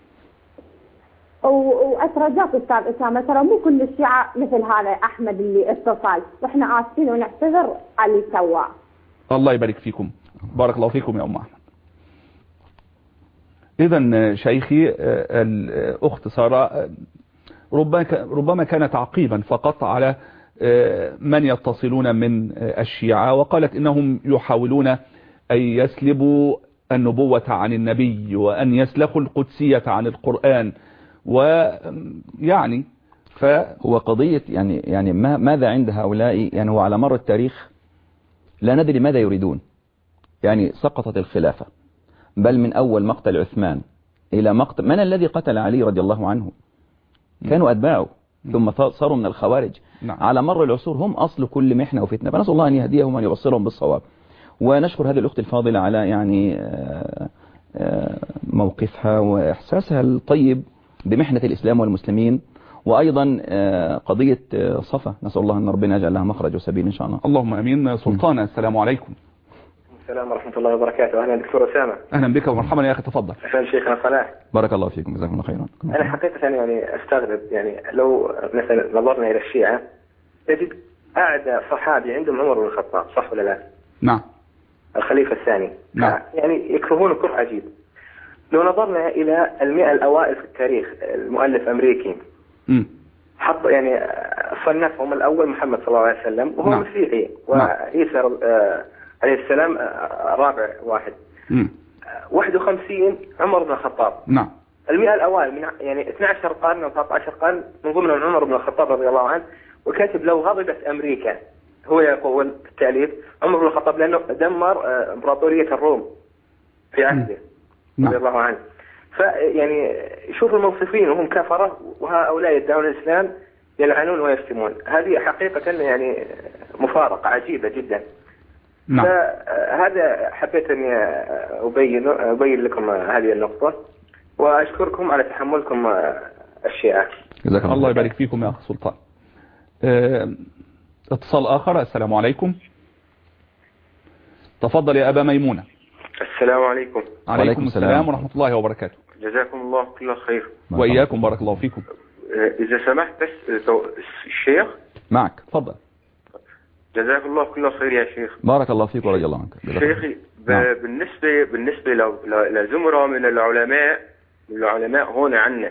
وأترجاك أستاذ أسامة، ترى مو كل الشيعة مثل هذا أحمد اللي اتصل، وإحنا آسفين ونعتذر على اللي سواه. الله يبارك فيكم. بارك الله فيكم يا أم أحمد. إذا شيخي، الأخت سارة ربما كان تعقيبا فقط على من يتصلون من الشيعة، وقالت إنهم يحاولون أن يسلبوا النبوة عن النبي، وأن يسلخوا القدسية عن القرآن، ويعني هو قضية يعني ماذا عند هؤلاء؟ يعني هو على مر التاريخ لا ندري ماذا يريدون. يعني سقطت الخلافة، بل من أول مقتل عثمان إلى مقتل من الذي قتل علي رضي الله عنه؟ كانوا أتباعه، ثم صاروا من الخوارج. على مر العصور هم أصل كل محنة وفتنة، فنسأل الله أن يهديهم وأن يبصرهم بالصواب. ونشكر هذه الأخت الفاضلة على يعني موقفها وإحساسها الطيب بمحنة الإسلام والمسلمين، وأيضا قضية صفا، نسأل الله أن ربنا يجعل لها مخرج وسبيل إن شاء الله. اللهم أمين. سلطان، السلام عليكم. السلام ورحمة الله وبركاته. أهلا دكتور أسامة. أهلا بك ومرحبا يا أخي، تفضل. أهلا شيخنا صلاح. بارك الله فيكم، جزاكم الله خيرا. أنا حقيقة يعني أستغرب، يعني لو مثلا نظرنا إلى الشيعة تجد أعدى صحابي عندهم عمر بن الخطاب، صح ولا لا؟ نعم. الخليفة الثاني. نعم. يعني يكرهون كره عجيب. لو نظرنا إلى 100 الأوائل في التاريخ، المؤلف أمريكي حط يعني صنفهم الأول محمد صلى الله عليه وسلم وهو مسيحي، وعيسى عليه السلام رابع واحد. 51 عمر بن الخطاب. نعم. 100 الأوائل من يعني 12 قرن أو 13 قرن من ضمنهم عمر بن الخطاب رضي الله عنه، وكاتب لو غضبت أمريكا، هو يقول في التأليف عمر بن الخطاب لأنه دمر إمبراطورية الروم في عهده رضي الله عنه. فيعني شوف الموصفين وهم كفرة، وهؤلاء يدعون الإسلام يلعنون ويشتمون. هذه حقيقة يعني مفارقة عجيبة جدا. نعم. فهذا حبيت أن أبين لكم هذه النقطة، وأشكركم على تحملكم الشيعة. الله يبارك فيكم يا أخي سلطان. اتصال آخر. السلام عليكم. تفضل يا أبا ميمونة. السلام عليكم. عليكم السلام ورحمة الله وبركاته. جزاكم الله كل خير. وإياكم، بارك الله فيكم. إذا سمحت بس الشيخ معك، تفضل. جزاك الله كل خير يا شيخ. بارك الله فيك ورضي الله عنك. شيخي بالنسبة لزمرة من العلماء هون عنا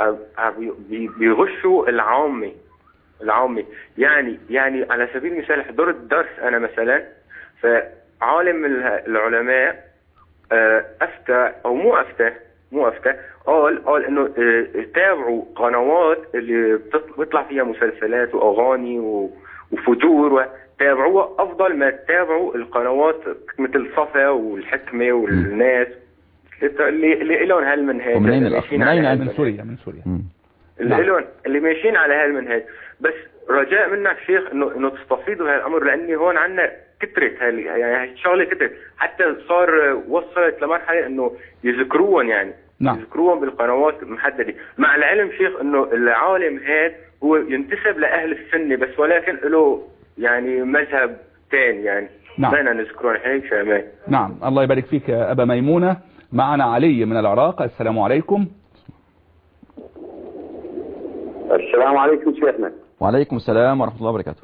بيغشوا العامي يعني على سبيل المثال حضرت درس أنا مثلا، فعالم من العلماء أفتى أو مو أفتى قال إنه تابعوا قنوات اللي بيطلع فيها مسلسلات وأغاني وفجور، وتابعوها أفضل ما تتابعوا القنوات مثل صفا والحكمة والناس اللي لهم هالمنهج. من سوريا. اللي ماشيين على هالمنهج. بس رجاء منك شيخ انه تستفيدوا هالامر، لاني هون عندنا كترت يعني شغله كترت، حتى صار وصلت لمرحله انه يذكروهم يعني. نعم. يذكروهم بالقنوات المحدده، مع العلم شيخ انه العالم هذا هو ينتسب لاهل السنه بس، ولكن له يعني مذهب ثاني يعني. نعم. بدنا نذكرون هيك شامل. نعم. الله يبارك فيك يا ابا ميمونه. معنا علي من العراق. السلام عليكم. السلام عليكم شيخنا. وعليكم السلام ورحمة الله وبركاته.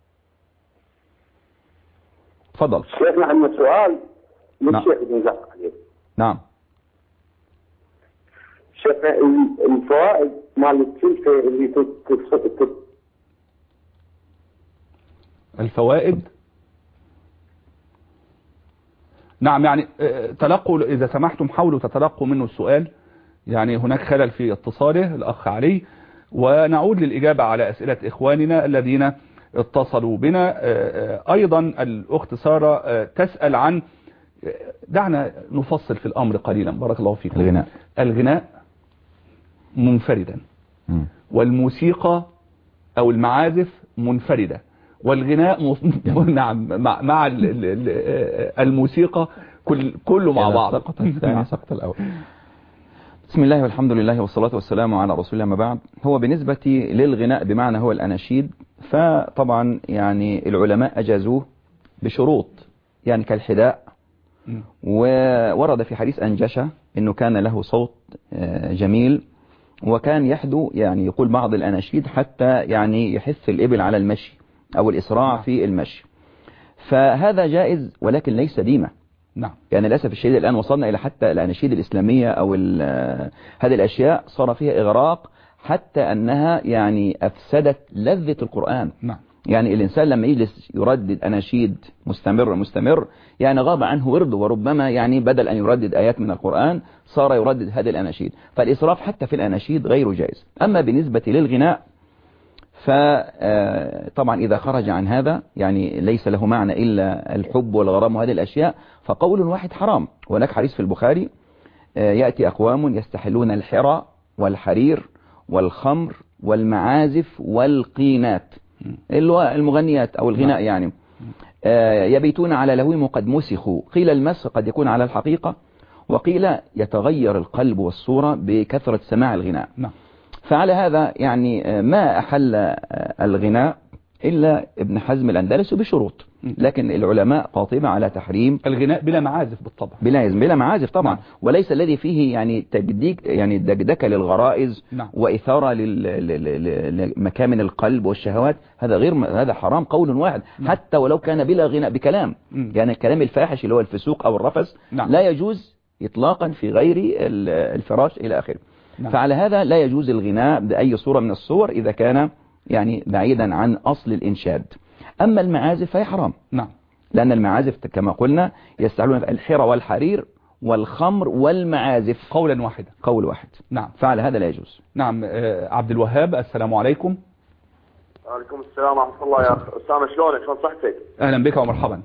تفضل شيخنا. عندنا سؤال للشيخ بن زكي عليه. نعم شيخنا، الفوائد مال السلفة اللي الفوائد. نعم. يعني تلقوا، إذا سمحتم حاولوا تتلقوا منه السؤال، يعني هناك خلل في اتصاله الأخ علي، ونعود للإجابة على أسئلة إخواننا الذين اتصلوا بنا. أيضا الأخت سارة تسأل عن، دعنا نفصل في الأمر قليلا بارك الله فيكم. الغناء منفردا، والموسيقى أو المعازف منفردة، والغناء نعم مع الموسيقى كله مع بعض. سقط الثاني سقط الأول. بسم الله والحمد لله والصلاة والسلام على رسول الله. ما بعد، هو بالنسبة للغناء بمعنى هو الأناشيد، فطبعا يعني العلماء أجازوه بشروط يعني كالحداء، وورد في حديث أنجشة أنه كان له صوت جميل، وكان يحدو يعني يقول بعض الأناشيد حتى يعني يحث الإبل على المشي أو الإسراع في المشي، فهذا جائز ولكن ليس ديمة. نعم. يعني للأسف الشديد الآن وصلنا إلى حتى الأناشيد الإسلامية أو هذه الأشياء صار فيها إغراق، حتى أنها يعني أفسدت لذة القرآن. نعم. يعني الإنسان لما يجلس يردد أناشيد مستمر يعني غاب عنه ورده، وربما يعني بدل أن يردد آيات من القرآن صار يردد هذه الأناشيد، فالإسراف حتى في الأناشيد غير جائز. أما بالنسبة للغناء فطبعا إذا خرج عن هذا يعني ليس له معنى إلا الحب والغرام وهذه الأشياء، فقول واحد حرام. وهناك حديث في البخاري يأتي أقوام يستحلون الحرى والحرير والخمر والمعازف والقينات اللي هو المغنيات أو الغناء يعني، يبيتون على لهوهم قد مسخوا. قيل المسخ قد يكون على الحقيقة، وقيل يتغير القلب والصورة بكثرة سماع الغناء. فعلى هذا يعني ما أحل الغناء إلا ابن حزم الأندلسي بشروط، لكن العلماء قاطبة على تحريم الغناء بلا معازف بالطبع، بلا معازف طبعا. وليس الذي فيه يعني تجديك يعني دكدكة للغرائز وإثارة لمكامن القلب والشهوات، هذا حرام قول واحد. حتى ولو كان بلا غناء بكلام، يعني الكلام الفاحش اللي هو الفسوق أو الرفث لا يجوز إطلاقا في غير الفراش إلى آخره. فعلى هذا لا يجوز الغناء بأي صورة من الصور إذا كان يعني بعيدا عن أصل الإنشاد. أما المعازف فهي حرام، لأن المعازف كما قلنا يستعملون الحرى والحرير والخمر والمعازف قولا واحدا، قول واحد. فعلى هذا لا يجوز. عبد الوهاب، السلام عليكم. وعليكم السلام ورحمة الله. يا أخ أسامة شلونك؟ شلون صحتك؟ أهلا بك ومرحبا.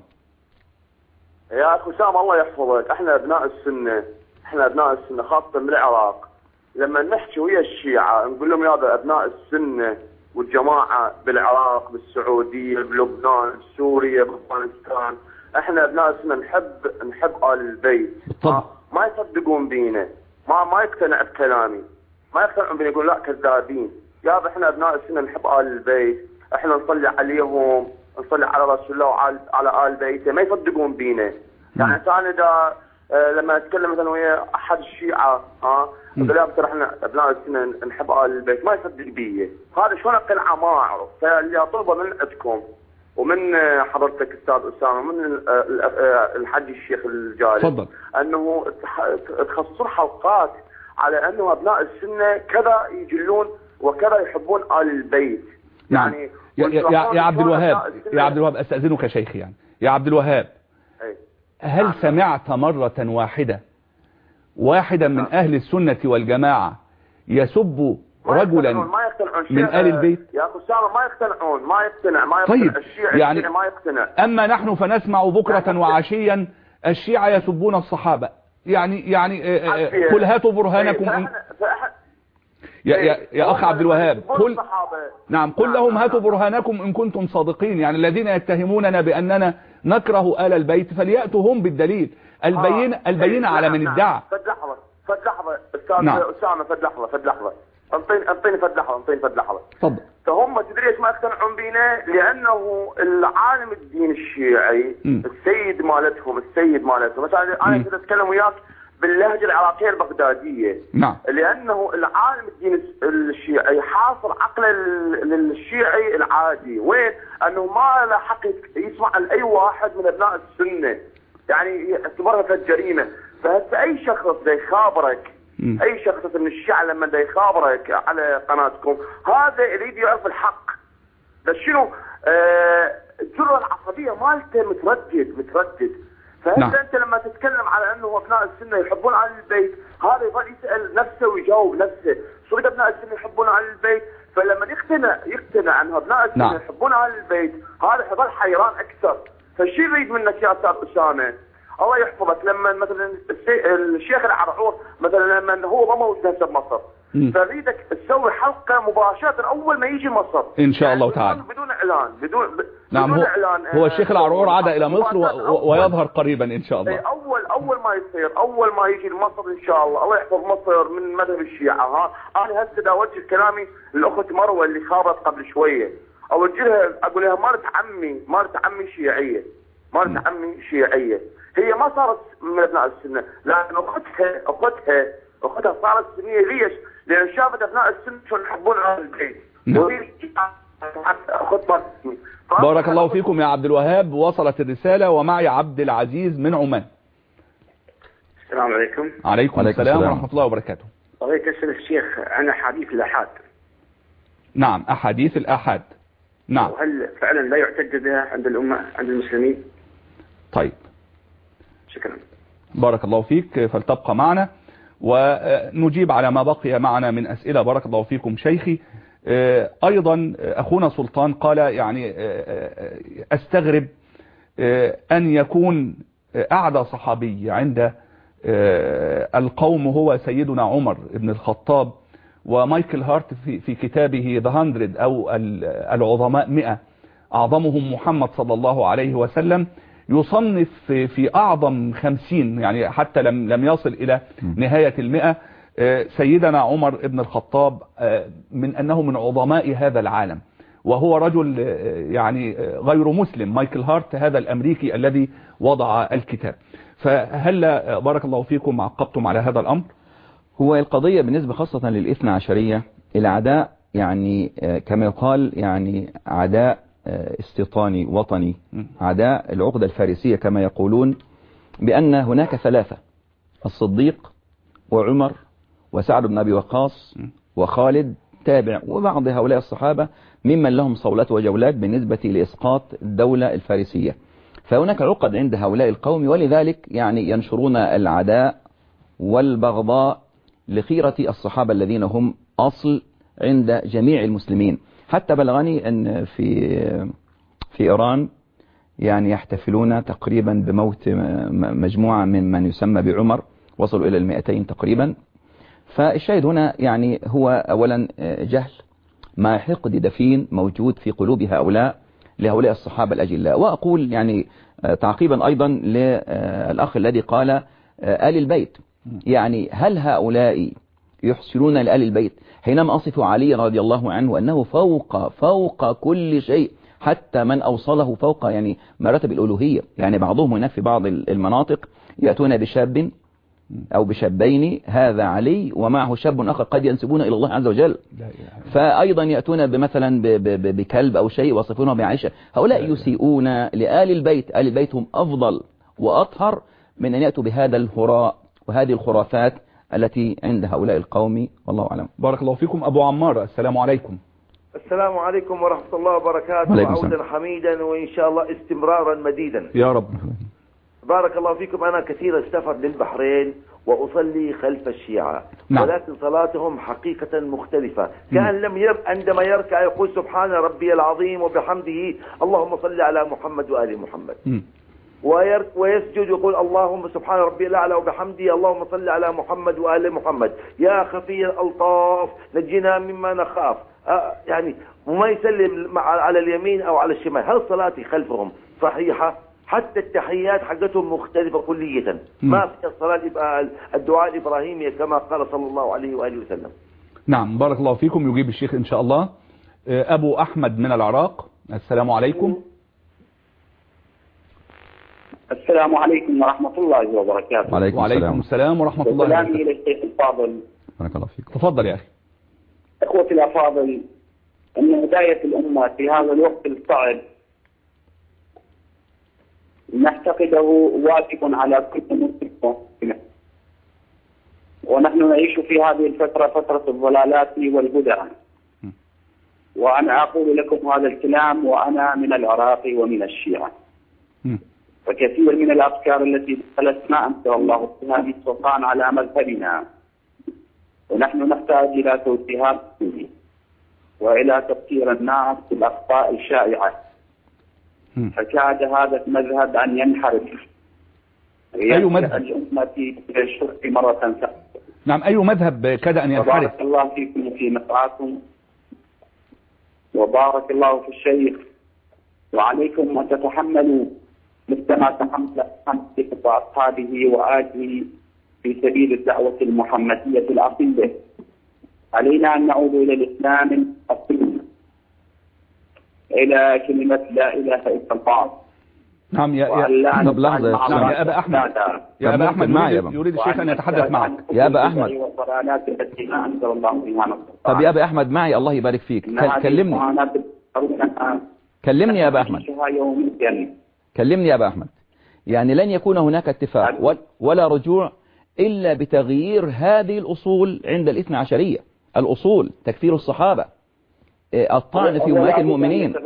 يا أخ أسامة الله يحفظك، احنا أبناء السنة خاصة من العراق، لما نحكي ويا الشيعة نقول لهم يا أبناء السنة والجماعة بالعراق بالسعودية بلبنان بسوريا بأفغانستان، احنا ابناء السنة نحب آل البيت. ما يصدقون بينا، ما يقتنع بكلامي، ما يقتنعون بينا، يقول لا كذابين. يا احنا ابناء السنة نحب آل البيت، احنا نصلي عليهم، نصلي على رسول الله وعلى آل بيته، ما يصدقون بينا. يعني ثاني دا لما اتكلم مثلا ويا احد الشيعة يقول لهم ترى احنا ابناء السنة نحب آل البيت، ما يصدق بي. هذا شلون اقنعه ما اعرف. فاللي اطلبه من عندكم ومن حضرتك استاذ اسامه ومن الحج الشيخ الجالس تفضل انه تخصصون حلقات على انه ابناء السنة كذا يجلون وكذا يحبون آل البيت. يعني يا عبد الوهاب استاذنك شيخي، يعني يا عبد الوهاب، هل سمعت مرة واحدا من أهل السنة والجماعة يسب رجلا من آل البيت؟ يا أخو أسامة ما يقتنع طيب الشيعة يعني ما يقتنع. أما نحن فنسمع بكرة وعشيا الشيعة يسبون الصحابة. يعني قل هاتوا برهانكم يا أخ عبد الوهاب، قل لهم هاتوا برهانكم إن كنتم صادقين. يعني الذين يتهموننا بأننا نكره آل البيت فليأتوا هم بالدليل البينة على من ادعى. فد لحظة أستاذ أسامة، فد لحظة انطيني فد لحظة. تفضل. فهم تدري ايش ما يقتنعون بينا؟ لأنه العالم الدين الشيعي السيد مالتهم مثلا أنا كنت أتكلم وياك باللهجة العراقية البغدادية. لأنه العالم الدين الشيعي حاصر عقل الشيعي العادي، وين؟ أنه ما له حق يسمع لأي واحد من أبناء السنة، يعني يعتبرها كجريمة. فهسه أي شخص دا يخابرك، أي شخص من الشيعة لما دا يخابرك على قناتكم، هذا يريد يعرف الحق. بس شنو؟ الجرأة العصبية مالته متردد. فهسه انت لما تتكلم على انه ابناء السنه يحبون آل البيت، هذا يظل يسال نفسه ويجاوب نفسه، صدق ابناء السنه يحبون آل البيت؟ فلما يقتنع انه ابناء السنه يحبون آل البيت، هذا يظل حيران اكثر. فالشيء يريد منك يا استاذ اسامه الله يحفظك، لما مثلا الشيخ العرعور مثلا لما هو ما موجود هسه بمصر، فاريدك تسوي حلقه مباشره اول ما يجي مصر ان شاء الله تعالى، بدون اعلان، بدون اعلان. هو الشيخ العرعور عاد الى مصر ويظهر قريبا ان شاء الله. اول ما يجي لمصر ان شاء الله يحفظ مصر من مذهب الشيعه. انا هسه دا اوجه كلامي للاخت مروه اللي خابت قبل شويه، اوجهها اقول لها مرت عمي شيعيه، هي ما صارت من ابناء السنه، لكن اختها صارت سنيه. ليش؟ لان شافت ابناء السنه شلون يحبون آل البيت. بارك الله فيكم يا عبد الوهاب. وصلت الرساله ومعي عبد العزيز من عمان. السلام عليكم. عليكم السلام ورحمه الله وبركاته. قضيت اسال الشيخ عن احاديث الاحاد. نعم، احاديث الاحاد. نعم. وهل فعلا لا يعتد بها عند الامه عند المسلمين؟ طيب شكرا. بارك الله فيك، فلتبقى معنا ونجيب على ما بقي معنا من أسئلة. بارك الله فيكم شيخي. أيضا أخونا سلطان قال يعني أستغرب أن يكون أعدى صحابي عند القوم هو سيدنا عمر بن الخطاب، ومايكل هارت في كتابه The 100 أو العظماء 100 أعظمهم محمد صلى الله عليه وسلم يصنف في أعظم 50 يعني حتى لم يصل إلى نهاية 100 سيدنا عمر بن الخطاب من أنه من عظماء هذا العالم، وهو رجل يعني غير مسلم. مايكل هارت هذا الأمريكي الذي وضع الكتاب. فهل بارك الله فيكم عقبتم على هذا الأمر؟ هو القضية بالنسبة خاصة للإثنى عشرية العداء يعني كما يقال يعني عداء استيطاني وطني، عداء العقدة الفارسية كما يقولون، بأن هناك ثلاثة: الصديق وعمر وسعد بن أبي وقاص وخالد تابع وبعض هؤلاء الصحابة ممن لهم صولات وجولات بالنسبة لإسقاط الدولة الفارسية. فهناك عقد عند هؤلاء القوم، ولذلك يعني ينشرون العداء والبغضاء لخيرة الصحابة الذين هم أصل عند جميع المسلمين. حتى بلغني أن في إيران يعني يحتفلون تقريبا بموت مجموعة من يسمى بعمر، وصلوا إلى 200 تقريبا. فالشاهد هنا يعني هو أولا جهل مع حقد دفين موجود في قلوب لهؤلاء الصحابة الأجلاء. وأقول يعني تعقيبا أيضا للأخ الذي قال آل البيت، يعني هل هؤلاء يحسنون لآل البيت حينما أصفوا علي رضي الله عنه أنه فوق كل شيء، حتى من أوصله فوق يعني مراتب الألوهية؟ يعني بعضهم هناك في بعض المناطق يأتون بشاب أو بشابين، هذا علي ومعه شاب آخر قد ينسبون إلى الله عز وجل. فأيضا يأتون مثلا بكلب أو شيء وصفونه بعائشة. هؤلاء يسيئون لآل البيت. آل البيت هم أفضل وأطهر من أن يأتوا بهذا الهراء وهذه الخرافات التي عند هؤلاء القوم، والله أعلم. بارك الله فيكم. أبو عمار، السلام عليكم. السلام عليكم ورحمة الله وبركاته، وعودا حميدا وإن شاء الله استمرارا مديدا يا رب. بارك الله فيكم. أنا كثير السفر للبحرين وأصلي خلف الشيعة، ولكن صلاتهم حقيقة مختلفة. كان عندما يركع يقول سبحان ربي العظيم وبحمده اللهم صل على محمد وآل محمد. ويسجد يقول اللهم سبحان ربي الأعلى وبحمده اللهم صل على محمد وآل محمد. يا خفي الألطاف نجنا مما نخاف. يعني وما يسلم على اليمين أو على الشمال. هل صلاتي خلفهم صحيحة؟ حتى التحيات حقتهم مختلفة كلية. ما في الصلاة الدعاء الإبراهيمي كما قال صلى الله عليه وآله وسلم. نعم بارك الله فيكم. يجيب الشيخ إن شاء الله. أبو أحمد من العراق، السلام عليكم. السلام عليكم ورحمة الله وبركاته. وعليكم السلام ورحمة الله وبركاته. سلامي إلى الشيخ الفاضل. بارك الله فيكم. تفضل يا أخي. أخوتي الأفاضل، أن هداية الأمة في هذا الوقت الصعب نعتقده واجب على كل مسلم، ونحن نعيش في هذه الفترة فترة الضلالات والهدى. وأنا أقول لكم هذا الكلام وأنا من العراق ومن الشيعة، وكثير من الأفكار التي دخلت ما أنزل الله بها من سلطان على مذهبنا، ونحن نحتاج إلى توجيهات وإلى تفسير الناس بالأخطاء الشائعة. فكاد هذا المذهب أن ينحرف. أي مذهب؟ الأمة إلى الشرك مرة ثانية. نعم، أي مذهب كاد أن ينحرف؟ بارك الله فيكم وفي مسعاكم، وبارك الله في الشيخ، وعليكم أن تتحملوا مثل ما تحمل أصحابه وآله في سبيل الدعوة المحمدية الأصيلة. علينا أن نعود إلى الإسلام الأصيل، إلى كلمة لا إله إلا الله. نعم يا أبا أحمد. يا أبا أحمد يريد الشيخ أن يتحدث معك. يا أبا أحمد. طب يا أبا أحمد معي، الله يبارك فيك. كلمني يا أبا أحمد. كلمني يا أبا أحمد. يعني لن يكون هناك اتفاق ولا رجوع إلا بتغيير هذه الأصول عند الاثنى عشرية. الأصول تكفير الصحابة، الطعن في أمهات المؤمنين.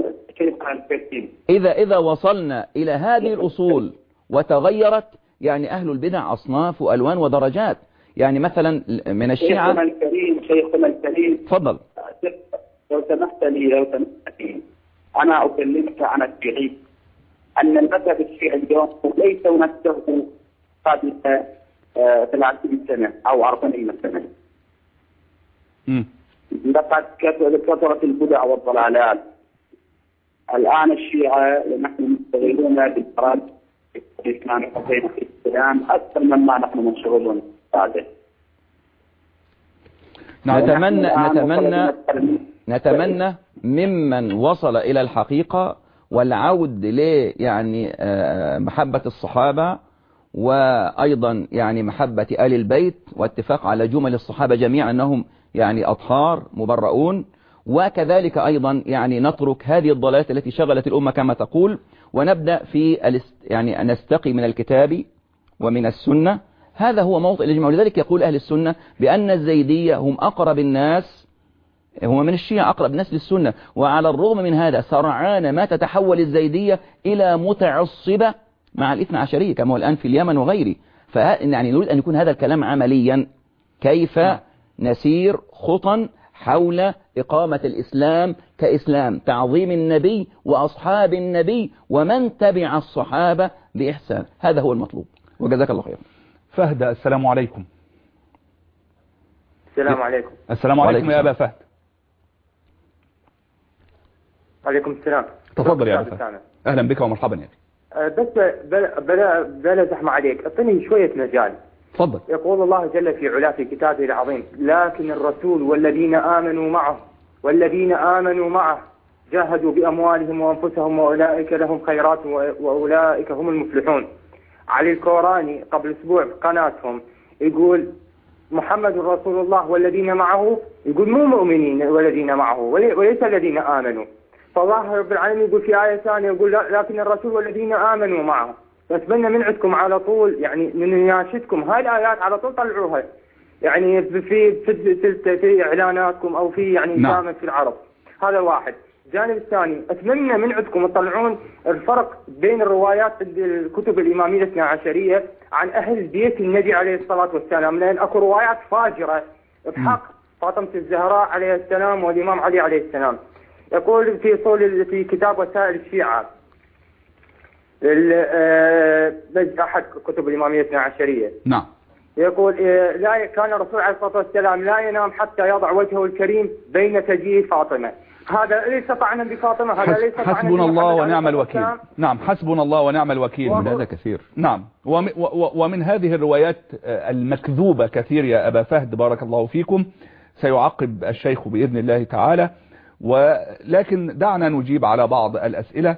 إذا وصلنا إلى هذه الأصول وتغيرت، يعني أهل البدع أصناف وألوان ودرجات. يعني مثلا من الشيعة. شيخنا الكريم تفضل. لو سمحت لي أنا أكلمك عن الشيعي أن المذهب الشيعي اليوم ليس نفسه قبل 30 سنة أو 40 سنة. لقد كثرت البدع والضلالات. الآن الشيعة نحن مشتغلون بالفراد الإسلام وبين الإسلام أكثر مما نحن مشغولون هذا. نتمنى ممن وصل إلى الحقيقة والعود ل يعني محبة الصحابة، وأيضا يعني محبة آل البيت، واتفاق على جمل الصحابة جميعا أنهم يعني أطهار مبرؤون، وكذلك أيضا يعني نترك هذه الضلالات التي شغلت الأمة كما تقول، ونبدأ في يعني أن نستقي من الكتاب ومن السنة. هذا هو موطئ الإجماع. ولذلك يقول أهل السنة بأن الزيدية هم أقرب الناس، هم من الشيعة أقرب الناس للسنة، وعلى الرغم من هذا سرعان ما تتحول الزيدية إلى متعصبة مع الاثنى عشرية كما هو الآن في اليمن وغيره. يعني نريد أن يكون هذا الكلام عمليا، كيف نسير خطا حول إقامة الإسلام كإسلام، تعظيم النبي وأصحاب النبي ومن تبع الصحابة بإحسان. هذا هو المطلوب، وجزاك الله خيرا. فهد، السلام عليكم. السلام عليكم. السلام عليكم يا أبا فهد. عليكم السلام. تفضل يا أبا فهد. أهلا بك ومرحبا يا أخي. بس بلا زحمة عليك، اعطيني شوية مجال. تفضل. يقول الله جل في علاه في كتابه العظيم: لكن الرسول والذين آمنوا معه جاهدوا بأموالهم وأنفسهم وأولئك لهم خيرات وأولئك هم المفلحون. علي الكوراني قبل أسبوع في قناتهم يقول محمد رسول الله والذين معه، يقول مو مؤمنين والذين معه وليس الذين آمنوا. فالله رب العالمين يقول في آية ثانية يقول لكن الرسول والذين آمنوا معه. نتمنى من عندكم على طول، يعني من يناشدكم هاي الآيات على طول طلعوها، يعني في إعلاناتكم أو في يعني دائما في العرض. هذا واحد. الجانب الثاني أتمنى من عندكم تطلعون الفرق بين الروايات الكتب الإمامية الاثنى عشرية عن أهل بيت النبي عليه الصلاة والسلام، لأن أكو روايات فاجرة بحق فاطمة الزهراء عليه السلام والإمام علي عليه السلام. يقول في كتاب وسائل الشيعة أحد كتب الإمامية الاثنى عشرية، نعم، يقول لا كان الرسول عليه الصلاة والسلام لا ينام حتى يضع وجهه الكريم بين ثديي فاطمة. هذا ليس طعنا بفاطمة، هذا ليس طعنا. حسبنا الله ونعم الوكيل. نعم، حسبنا الله ونعم الوكيل. هذا كثير. نعم، ومن هذه الروايات المكذوبة كثير يا أبا فهد، بارك الله فيكم. سيعقب الشيخ بإذن الله تعالى، ولكن دعنا نجيب على بعض الأسئلة.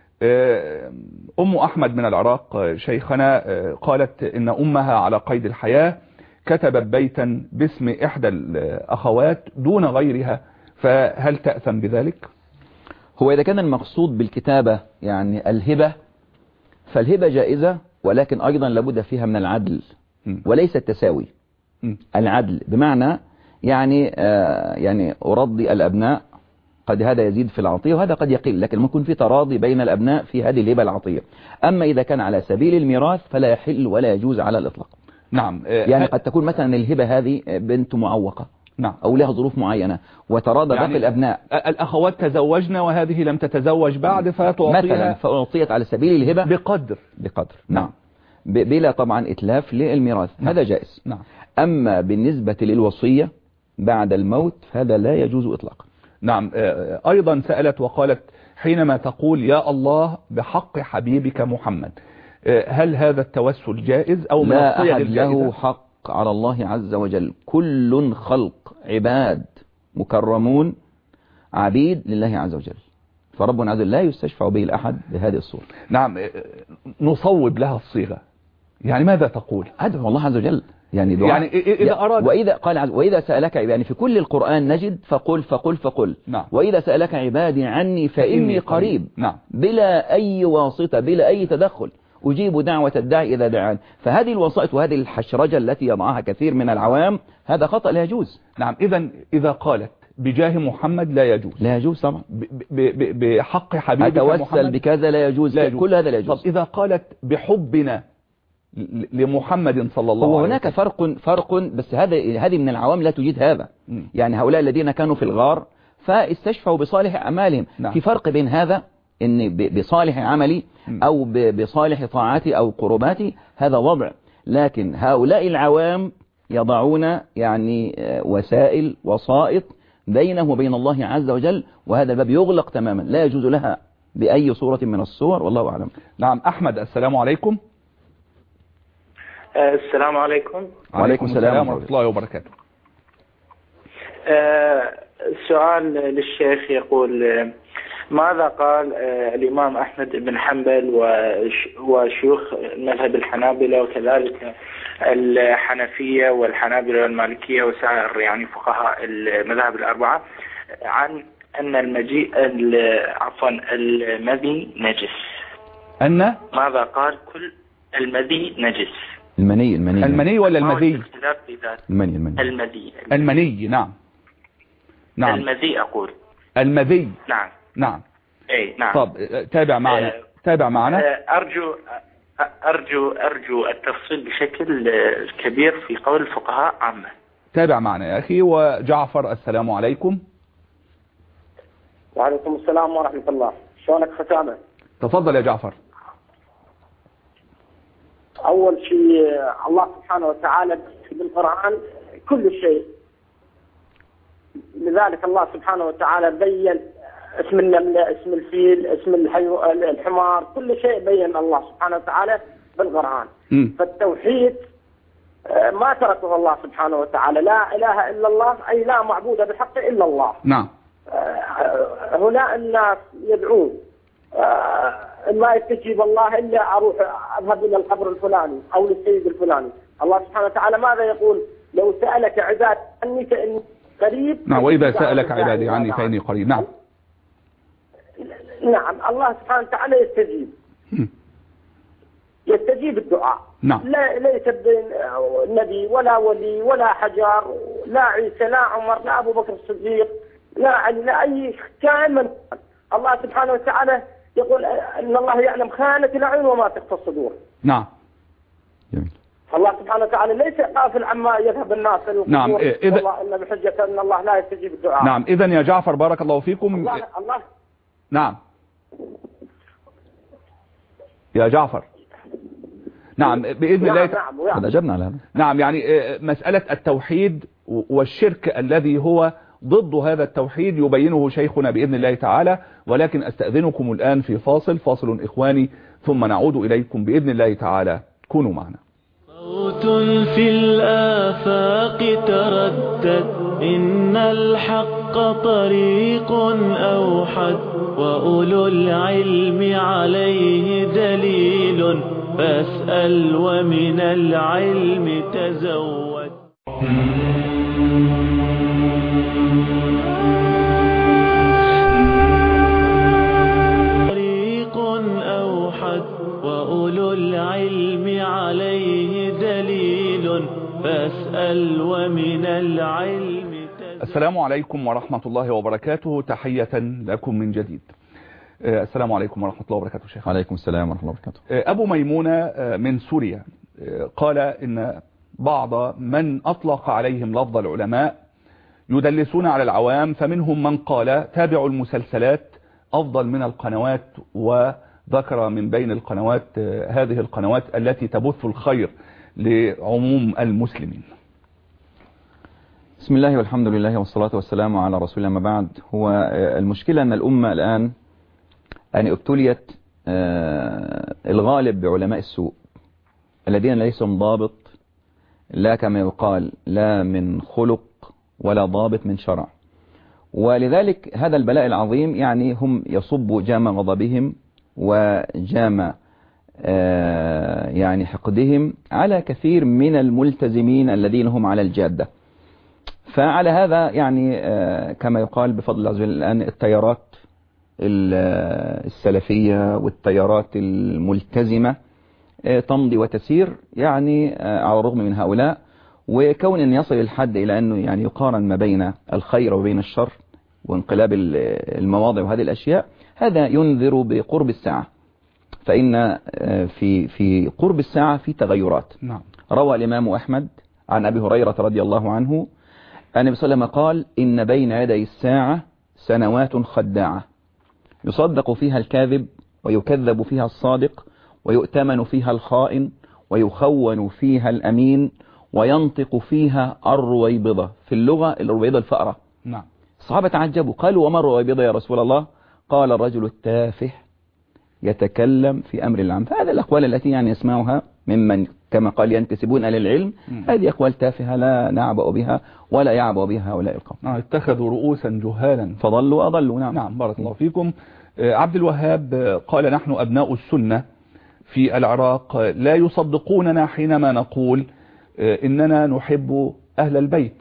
أم أحمد من العراق شيخنا قالت إن أمها على قيد الحياة كتبت بيتا باسم إحدى الأخوات دون غيرها، فهل تأثم بذلك؟ هو إذا كان المقصود بالكتابة يعني الهبة، فالهبة جائزة، ولكن أيضا لابد فيها من العدل وليس التساوي. العدل بمعنى يعني أرضي الأبناء، قد هذا يزيد في العطية وهذا قد يقل، لكن ممكن في تراضي بين الأبناء في هذه الهبة العطية. أما إذا كان على سبيل الميراث فلا يحل ولا يجوز على الإطلاق. نعم، يعني قد تكون مثلا الهبة هذه بنت معوقة، نعم، أو لها ظروف معينة وتراضى باقي الأبناء. الأخوات تزوجن وهذه لم تتزوج بعد، مثلا فأعطيت على سبيل الهبة بقدر. نعم، بلا طبعا إتلاف للميراث. نعم. هذا جائز. نعم. أما بالنسبة للوصية بعد الموت فهذا لا يجوز إطلاقا. نعم. أيضا سألت وقالت حينما تقول يا الله بحق حبيبك محمد، هل هذا التوسل جائز أو من لا الصيغ أحد الجائزة؟ له حق على الله عز وجل. كل خلق عباد مكرمون عبيد لله عز وجل، فربنا عز وجل لا يستشفع به الأحد بهذه الصورة. نعم. نصوب لها الصيغة، يعني ماذا تقول؟ أدعو الله عز وجل، يعني دعاء. يعني إذا أراد، وإذا قال وإذا سألك يعني في كل القرآن نجد فقل. نعم. وإذا سألك عبادي عني فإني قريب. نعم. بلا أي واسطة، بلا أي تدخل، أجيب دعوة الداعي إذا دعان. فهذه الوسائط وهذه الحشرجة التي يضعها كثير من العوام هذا خطأ لا يجوز. نعم. إذا قالت بجاه محمد لا يجوز. لا يجوز طبعا. بحق حبيبك محمد أتوسل بكذا لا يجوز. كل هذا لا يجوز. طب إذا قالت بحبنا لمحمد صلى الله عليه وسلم. هناك فرق بس هذه من العوام لا تجيد هذا. يعني هؤلاء الذين كانوا في الغار فاستشفوا بصالح أعمالهم. في فرق بين هذا إن بصالح عملي أو بصالح طاعاتي أو قرباتي، هذا وضع. لكن هؤلاء العوام يضعون يعني وسائل وسائط بينه وبين الله عز وجل، وهذا الباب يغلق تماما، لا يجوز لها بأي صورة من الصور، والله أعلم. نعم. أحمد، السلام عليكم. السلام عليكم. وعليكم السلام ورحمة الله وبركاته. السؤال للشيخ يقول: ماذا قال الإمام أحمد بن حنبل وشيوخ مذهب الحنابلة وكذلك الحنفية والحنابلة والمالكية وسائر يعني فقهاء المذاهب الأربعة عن أن المذي نجس؟ ماذا قال؟ كل المذي نجس. المني ولا المذي؟ المذي. نعم. المذي أقول. المذي. نعم. أي نعم. طب تابع معنا. أرجو التفصيل بشكل كبير في قول الفقهاء عامة. تابع معنا يا أخي. وجعفر، السلام عليكم. وعليكم السلام ورحمة الله. شلونك ختامة؟ تفضل يا جعفر. أول شيء الله سبحانه وتعالى بالقرآن كل شيء، لذلك الله سبحانه وتعالى بين اسم النملة، اسم الفيل، اسم الحمار، كل شيء بين الله سبحانه وتعالى بالقرآن. فالتوحيد ما تركه الله سبحانه وتعالى، لا إله إلا الله، أي لا معبود بحق إلا الله. نعم. هنا الناس يدعون ما يستجيب الله إلا أروح أذهب إلى القبر الفلاني أو للسيد الفلاني. الله سبحانه وتعالى ماذا يقول؟ لو سألك عباد عني فإني قريب. نعم. وإذا سألك عبادي عني فإني قريب. نعم. نعم. الله سبحانه وتعالى يستجيب الدعاء. نعم. ليس نبي ولا ولي ولا حجر، لا عيسى لا عمر لا أبو بكر الصديق لا علي لا أي كائن من الله سبحانه وتعالى يقول إن الله يعلم خائنة الأعين وما تخفي الصدور. نعم. الله سبحانه وتعالى ليس غافل عما يذهب الناس. نعم. إلا بحجة أن الله لا يستجيب الدعاء. نعم. إذن يا جعفر بارك الله فيكم. الله. نعم يا جعفر. نعم بإذن الله. قد أجبنا على هذا. نعم. يعني مسألة التوحيد والشرك الذي هو ضد هذا التوحيد يبينه شيخنا بإذن الله تعالى، ولكن أستأذنكم الآن في فاصل إخواني، ثم نعود إليكم بإذن الله تعالى. كونوا معنا. صوت في الآفاق تردد، إن الحق طريق أوحد، وأولو العلم عليه دليل، فاسأل ومن العلم تزود. طريق أوحد، وأولو العلم عليه دليل، فاسأل ومن العلم تزود. السلام عليكم ورحمة الله وبركاته. تحية لكم من جديد. السلام عليكم ورحمة الله وبركاته شيخ. عليكم السلام ورحمة الله وبركاته. أبو ميمونة من سوريا قال إن بعض من أطلق عليهم لفظ العلماء يدلسون على العوام، فمنهم من قال تابعوا المسلسلات أفضل من القنوات، وذكر من بين القنوات هذه القنوات التي تبث الخير لعموم المسلمين. بسم الله والحمد لله والصلاة والسلام على رسول الله. ما بعد، هو المشكلة أن الأمة الآن يعني ابتليت الغالب بعلماء السوء الذين ليسهم ضابط، لا كما يقال لا من خلق ولا ضابط من شرع، ولذلك هذا البلاء العظيم يعني هم يصب جام غضبهم وجام يعني حقدهم على كثير من الملتزمين الذين هم على الجادة. فعلى هذا يعني كما يقال بفضل الله عز وجل الآن التيارات السلفية والتيارات الملتزمة تمضي وتسير يعني على الرغم من هؤلاء، وكون أن يصل الحد إلى أنه يعني يقارن ما بين الخير وبين الشر وانقلاب المواضع وهذه الأشياء، هذا ينذر بقرب الساعة. فإن في قرب الساعة في تغيرات. نعم. روى الإمام أحمد عن أبي هريرة رضي الله عنه أن النبي صلى الله عليه وسلم قال: إن بين يدي الساعة سنوات خداعة يصدق فيها الكاذب ويكذب فيها الصادق ويؤتمن فيها الخائن ويخون فيها الأمين وينطق فيها الرويبضة. في اللغة الرويبضة الفأرة. نعم. الصحابة تعجبوا قالوا: وما الرويبضة يا رسول الله؟ قال: الرجل التافه يتكلم في أمر العام. فهذه الأقوال التي يعني يسمعها ممن كما قال ينتسبون إلى العلم، هذه أقوال تافهة لا نعبأ بها ولا يعبأ بها هؤلاء القوم. اتخذوا رؤوسا جهالا فضلوا أضلوا. نعم. نعم، بارك الله فيكم. عبد الوهاب قال: نحن أبناء السنة في العراق لا يصدقوننا حينما نقول إننا نحب أهل البيت،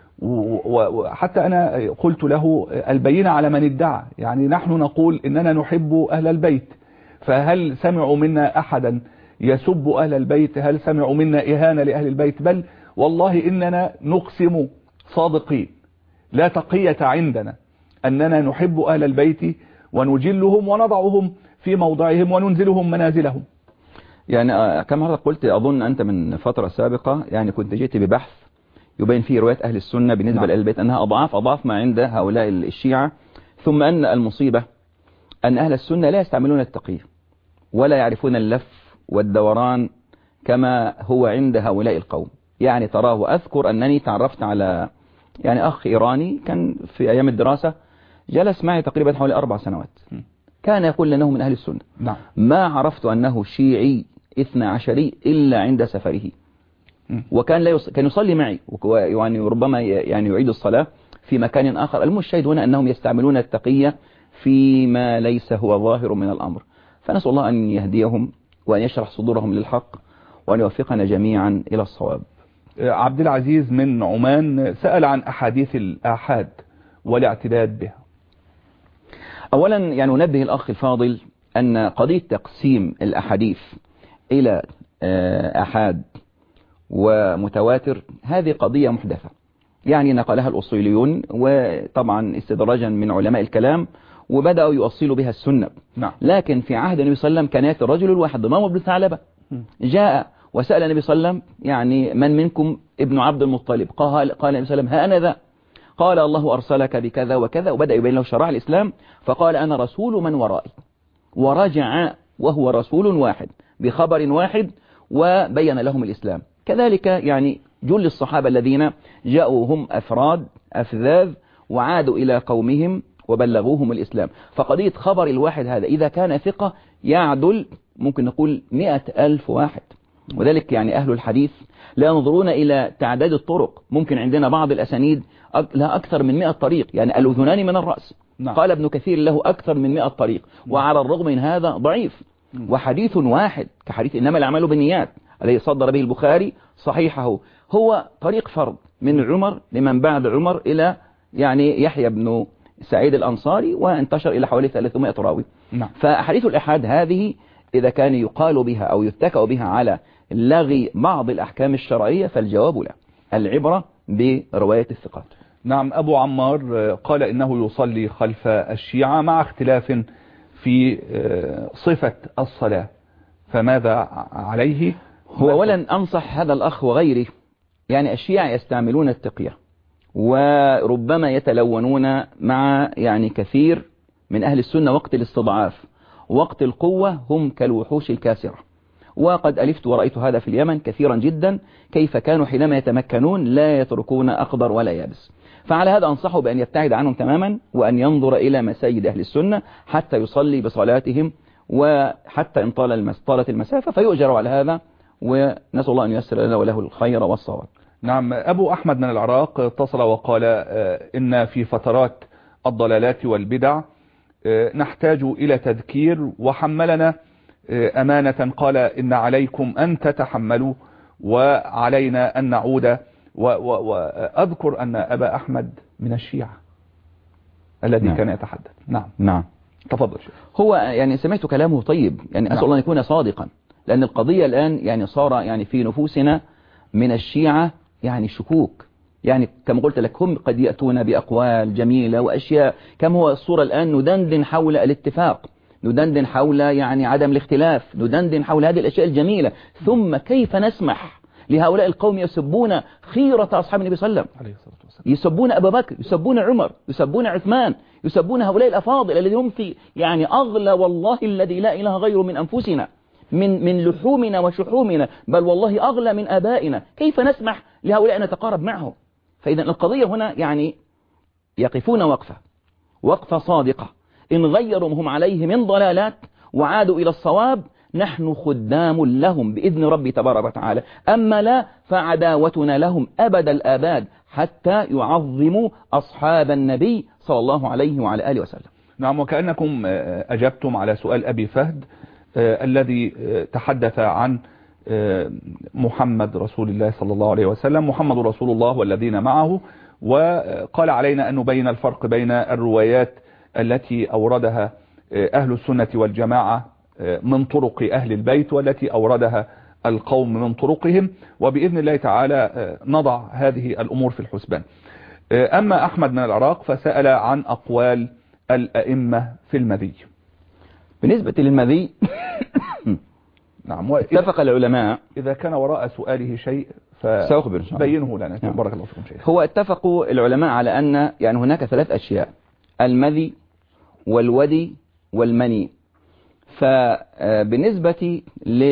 وحتى أنا قلت له البينة على من ادعى، يعني نحن نقول إننا نحب أهل البيت، فهل سمعوا منا أحدا يسب أهل البيت؟ هل سمعوا منا إهانة لأهل البيت؟ بل والله إننا نقسم صادقين لا تقية عندنا أننا نحب أهل البيت ونجلهم ونضعهم في موضعهم وننزلهم منازلهم. يعني كما مرة قلت أظن أنت من فترة سابقة يعني كنت جئت ببحث يبين فيه رواية أهل السنة بالنسبة لأهل البيت أنها أضعاف ما عند هؤلاء الشيعة، ثم أن المصيبة أن أهل السنة لا يستعملون التقية ولا يعرفون اللف والدوران كما هو عند هؤلاء القوم. يعني تراه، أذكر أنني تعرفت على يعني أخ إيراني كان في أيام الدراسة جلس معي تقريبا حوالي 4 سنوات، كان يقول لأنه من أهل السنة. نعم. ما عرفت أنه شيعي 12 إلا عند سفره، وكان كان يصلي معي يعني ربما يعني يعيد الصلاة في مكان آخر. المشاهد هنا أنهم يستعملون التقية فيما ليس هو ظاهر من الأمر، فنسأل الله أن يهديهم وأن يشرح صدورهم للحق وأن يوفقنا جميعا إلى الصواب. عبد العزيز من عمان سأل عن أحاديث الآحاد والاعتداد بها. أولا يعني ننبه الأخ الفاضل أن قضية تقسيم الأحاديث إلى آحاد ومتواتر هذه قضية محدثة، يعني نقلها الأصوليون وطبعا استدراجا من علماء الكلام، وبدأوا يؤصلوا بها السنة. نعم. لكن في عهد النبي صلى الله عليه وسلم كان يأتي الرجل الواحد ضمام بن ثعلبة جاء وسأل النبي صلى الله عليه وسلم يعني من منكم ابن عبد المطلب؟ قال النبي صلى الله عليه وسلم ها أنا ذا. قال الله أرسلك بكذا وكذا، وبدأ يبين له شرائع الإسلام، فقال أنا رسول من ورائي، ورجع وهو رسول واحد بخبر واحد وبين لهم الإسلام. كذلك يعني جل الصحابة الذين جاءوا هم أفراد أفذاذ وعادوا إلى قومهم وبلغوهم الإسلام. فقضية خبر الواحد هذا إذا كان ثقة يعدل ممكن نقول 100,000 واحد، وذلك يعني أهل الحديث لا ينظرون إلى تعداد الطرق. ممكن عندنا بعض الأسانيد لها أكثر من 100 طريق، يعني الأذنان من الرأس. نعم. قال ابن كثير له أكثر من 100 طريق، وعلى الرغم من هذا ضعيف. وحديث واحد كحديث إنما الأعمال بالنيات الذي صدر به البخاري صحيحه هو طريق فرد من عمر لمن بعد عمر إلى يعني يحيى بن سعيد الأنصاري، وانتشر إلى حوالي 300 راوي. نعم. فحديث الأحاد هذه إذا كان يقال بها أو يتكأ بها على لغي بعض الأحكام الشرعية فالجواب لا، العبرة برواية الثقات. نعم. أبو عمار قال إنه يصلي خلف الشيعة مع اختلاف في صفة الصلاة، فماذا عليه؟ هو أولا أنصح هذا الأخ وغيره، يعني الشيعة يستعملون التقية وربما يتلونون مع يعني كثير من أهل السنة وقت الاستضعاف، وقت القوة هم كالوحوش الكاسرة. وقد ألفت ورأيت هذا في اليمن كثيرا جدا، كيف كانوا حينما يتمكنون لا يتركون أخضر ولا يابس. فعلى هذا أنصحه بأن يبتعد عنهم تماما وأن ينظر إلى مساجد أهل السنة حتى يصلي بصلاتهم، وحتى إن طالت المسافة فيؤجر على هذا، ونسأل الله أن ييسر لنا وله الخير والصواب. نعم. أبو أحمد من العراق اتصل وقال إن في فترات الضلالات والبدع نحتاج إلى تذكير، وحملنا أمانة قال إن عليكم أن تتحملوا وعلينا أن نعود. وأذكر أن أبا أحمد من الشيعة الذي نعم. كان يتحدث. نعم. تفضل شيخ. هو يعني سمعت كلامه طيب، يعني أسأل الله أن يكون صادقا، لأن القضية الآن يعني صار يعني في نفوسنا من الشيعة يعني شكوك، يعني كما قلت لك هم قد يأتون بأقوال جميلة وأشياء، كما هو الصورة الآن ندندن حول الاتفاق ندندن حول يعني عدم الاختلاف، ندندن حول هذه الأشياء الجميلة. ثم كيف نسمح لهؤلاء القوم يسبون خيرة أصحاب النبي صلى الله عليه وسلم، يسبون أبا بكر، يسبون عمر، يسبون عثمان، يسبون هؤلاء الأفاضل الذين هم في يعني أغلى والله الذي لا إله غيره من أنفسنا، من لحومنا وشحومنا، بل والله أغلى من آبائنا. كيف نسمح لهؤلاء أن نتقارب معهم؟ فإذا القضية هنا يعني يقفون وقفة صادقة. إن غيروا هم عليه من ضلالات وعادوا إلى الصواب نحن خدام لهم بإذن ربي تبارك وتعالى، أما لا فعداوتنا لهم أبد الآباد حتى يعظموا أصحاب النبي صلى الله عليه وعلى آله وسلم. نعم، وكأنكم أجبتم على سؤال أبي فهد الذي تحدث عن محمد رسول الله صلى الله عليه وسلم، محمد رسول الله والذين معه، وقال علينا أن نبين الفرق بين الروايات التي أوردها أهل السنة والجماعة من طرق أهل البيت والتي أوردها القوم من طرقهم، وبإذن الله تعالى نضع هذه الأمور في الحسبان. أما أحمد من العراق فسأل عن أقوال الأئمة في المذي. بالنسبة للمذي نعم، اتفق العلماء. إذا كان وراء سؤاله شيء سأخبر فبينه لنا. نعم. بارك الله فيكم شيخ. هو اتفقوا العلماء على أن يعني هناك 3 أشياء: المذي والودي والمني. فبالنسبة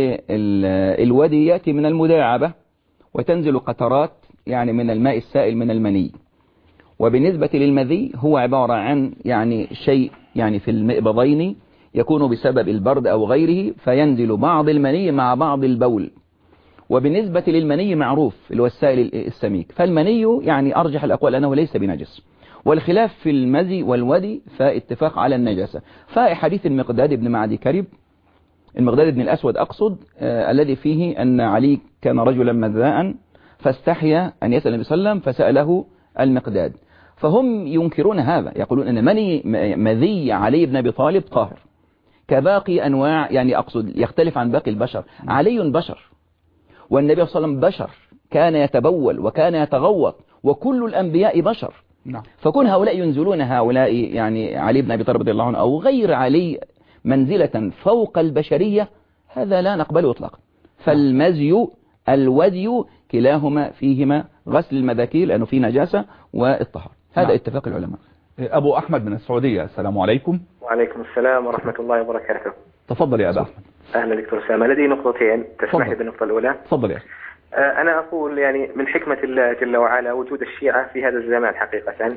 للودي يأتي من المداعبة وتنزل قطرات يعني من الماء السائل من المني. وبالنسبة للمذي هو عبارة عن يعني شيء يعني في المئبضين يكون بسبب البرد أو غيره فينزل بعض المني مع بعض البول. وبالنسبة للمني معروف اللي هو السائل السميك، فالمني يعني أرجح الأقوال أنه ليس بنجس. والخلاف في المذي والودي فاتفاق على النجاسة. فحديث المقداد بن معدي كرب، المقداد بن الأسود أقصد، الذي فيه أن علي كان رجلا مذاء فاستحيا أن يسأل النبي صلى الله عليه وسلم فسأله المقداد. فهم ينكرون هذا، يقولون أن مذي علي بن أبي طالب طاهر كباقي أنواع، يعني أقصد يختلف عن باقي البشر. علي بشر والنبي صلى الله عليه وسلم بشر، كان يتبول وكان يتغوط، وكل الأنبياء بشر. نعم. فكون هؤلاء ينزلون هؤلاء يعني علي بن أبي طالب رضي الله عنه أو غير علي منزلة فوق البشرية، هذا لا نقبله اطلاقا. فالمزي الودي كلاهما فيهما غسل المذاكير لأنه فيه نجاسة والطهر. هذا نعم. اتفاق العلماء. أبو أحمد من السعودية، السلام عليكم. وعليكم السلام ورحمة الله وبركاته. تفضل يا أبو أحمد. أهلا دكتور أسامة، لدي نقطتين تسمح لي بالنقطة الأولى. تفضل يا أخي. أنا أقول يعني من حكمة الله جل وعلا وجود الشيعة في هذا الزمان حقيقة،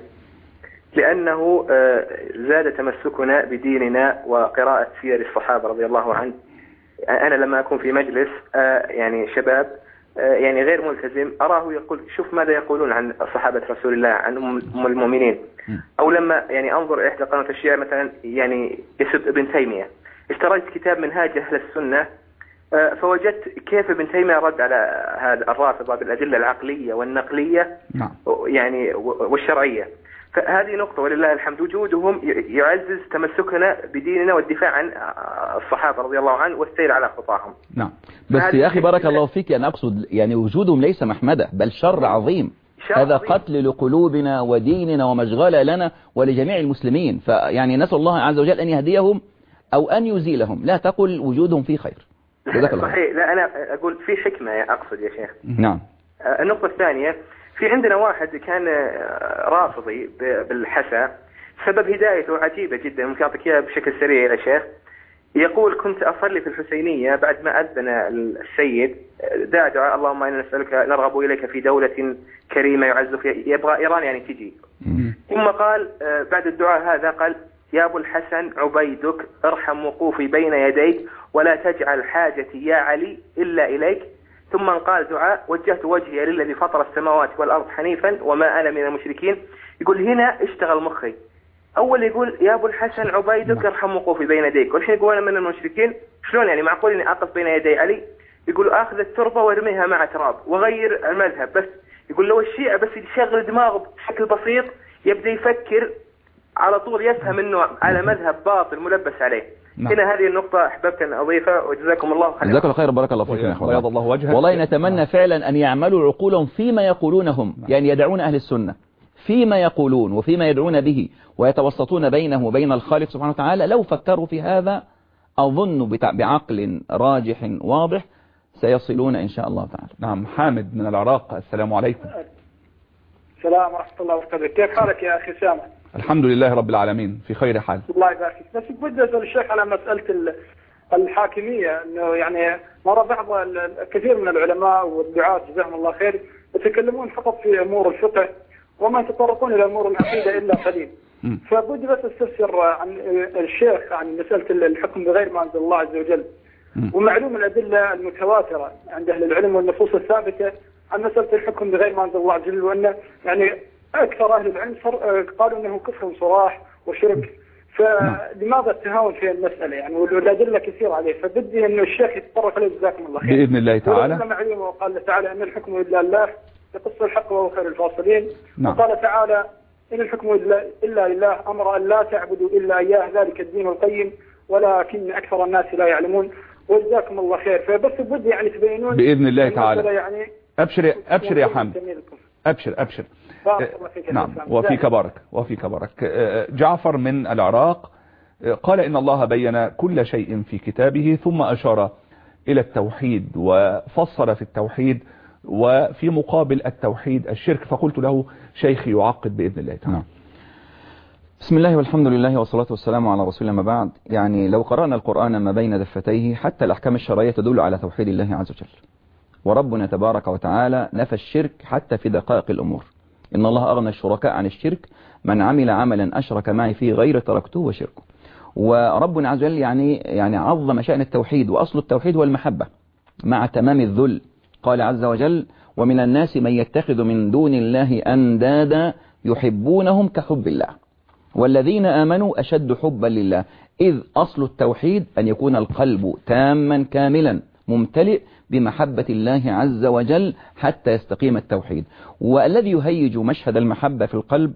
لأنه زاد تمسكنا بديننا وقراءة سير الصحابة رضي الله عنه. أنا لما أكون في مجلس يعني شباب يعني غير ملتزم أراه يقول شوف ماذا يقولون عن صحابة رسول الله، عن أم المؤمنين. أو لما يعني أنظر إحدى قنوات الشيعة مثلا يعني يسب ابن تيمية، اشتريت كتاب منهاج أهل السنة فوجدت كيف ابن تيمية رد على هذا الرافضة بالأدلة العقلية والنقلية يعني والشرعية. فهذه نقطة ولله الحمد، وجودهم يعزز تمسكنا بديننا والدفاع عن الصحابة رضي الله عنه والسير على خطاهم. نعم، بس يا أخي بارك الله فيك، أنا أقصد يعني وجودهم ليس محمدة بل شر عظيم. هذا قتل لقلوبنا وديننا ومشغلة لنا ولجميع المسلمين. فيعني نسأل الله عز وجل أن يهديهم أو أن يزيلهم، لا تقل وجودهم في خير. صحيح، لا أنا أقول في حكمة أقصد يا شيخ. نعم. النقطة الثانية، في عندنا واحد كان رافضي بالحسا، سبب هدايته عجيبة جدا، ممكن أعطيك إياها بشكل سريع يا شيخ. يقول كنت أصلي في الحسينية بعد ما أذن السيد دعاء اللهم إنا نسألك نرغب إليك في دولة كريمة يعز فيها، يبغى إيران يعني تجي. ثم قال بعد الدعاء هذا قال يا أبو الحسن عبيدك ارحم وقوفي بين يديك ولا تجعل حاجتي يا علي إلا إليك. ثم قال دعاء وجهت وجهي للذي فطر السماوات والأرض حنيفا وما أنا من المشركين. يقول هنا اشتغل مخي، أول يقول يا أبو الحسن عبيدك ارحم وقوفي بين يديك، والحين يقول أنا من المشركين. شلون يعني معقول إني أقف بين يدي علي؟ يقول أخذ التربة وارميها مع تراب وغير المذهب. بس يقول لو الشيعة بس يشغل دماغه بشكل بسيط يبدأ يفكر على طول يفهم انه على مذهب باطل ملبس عليه. هنا هذه النقطة أحببت أن أضيفها، وجزاكم الله خير. جزاك الله خير، بارك الله فيكم. ويض الله وجهك. والله نتمنى فعلا أن يعملوا عقولهم فيما يقولونهم، يعني يدعون أهل السنة فيما يقولون وفيما يدعون به ويتوسطون بينه وبين الخالق سبحانه وتعالى، لو فكروا في هذا أظن بعقل راجح واضح سيصلون إن شاء الله تعالى. نعم. حامد من العراق، السلام عليكم. السلام ورحمة الله وبركاته. كيف حالك يا أخي سامح؟ الحمد لله رب العالمين في خير حال. الله يبارك فيك. بس بدي أسأل الشيخ على مسألة الحاكمية، إنه يعني مرة بعض كثير من العلماء والدعاة جزاهم الله خير يتكلمون فقط في أمور الفقه وما يتطرقون إلى أمور العقيدة إلا قليل. فبدي بس استفسر عن الشيخ عن مسألة الحكم بغير ما أنزل الله عز وجل، ومعلوم الأدلة المتواترة عند أهل العلم والنصوص الثابتة عن مسألة الحكم بغير ما أنزل الله عز وجل، وأن يعني أكثر أهل العلم قالوا أنه كفر صراح وشرك، فلماذا التهاون في المسألة يعني؟ والأدلة كثير عليه، فبدي أنه الشيخ يتطرق عليه جزاكم الله خير بإذن الله تعالى. معلوم وقال تعالى أن الحكم إلا الله يقص الحق وهو خير الفاصلين. وقال تعالى إن الحكم إلا لله أمر أن لا تعبدوا إلا إياه ذلك الدين القيم ولكن أكثر الناس لا يعلمون. وجزاكم الله خير. فبس بدي يعني تبينون بإذن الله تعالى. يعني أبشر يا حمد، أبشر. نعم. وفيك بارك. جعفر من العراق قال إن الله بين كل شيء في كتابه ثم أشار إلى التوحيد وفصل في التوحيد وفي مقابل التوحيد الشرك، فقلت له شيخي يعقد بإذن الله تعالى. بسم الله والحمد لله والصلاة والسلام على رسول الله، ما بعد. يعني لو قرأنا القرآن ما بين دفتيه حتى الأحكام الشرعية تدل على توحيد الله عز وجل، وربنا تبارك وتعالى نفى الشرك حتى في دقائق الأمور. إن الله أغنى الشركاء عن الشرك، من عمل عملا أشرك معي فيه غير تركته وشركه. وربنا عز وجل يعني عظم شأن التوحيد، وأصل التوحيد هو المحبة مع تمام الذل. قال عز وجل ومن الناس من يتخذ من دون الله أندادا يحبونهم كحب الله والذين آمنوا أشد حبا لله. إذ أصل التوحيد أن يكون القلب تاما كاملا ممتلئ بمحبة الله عز وجل حتى يستقيم التوحيد. والذي يهيج مشهد المحبة في القلب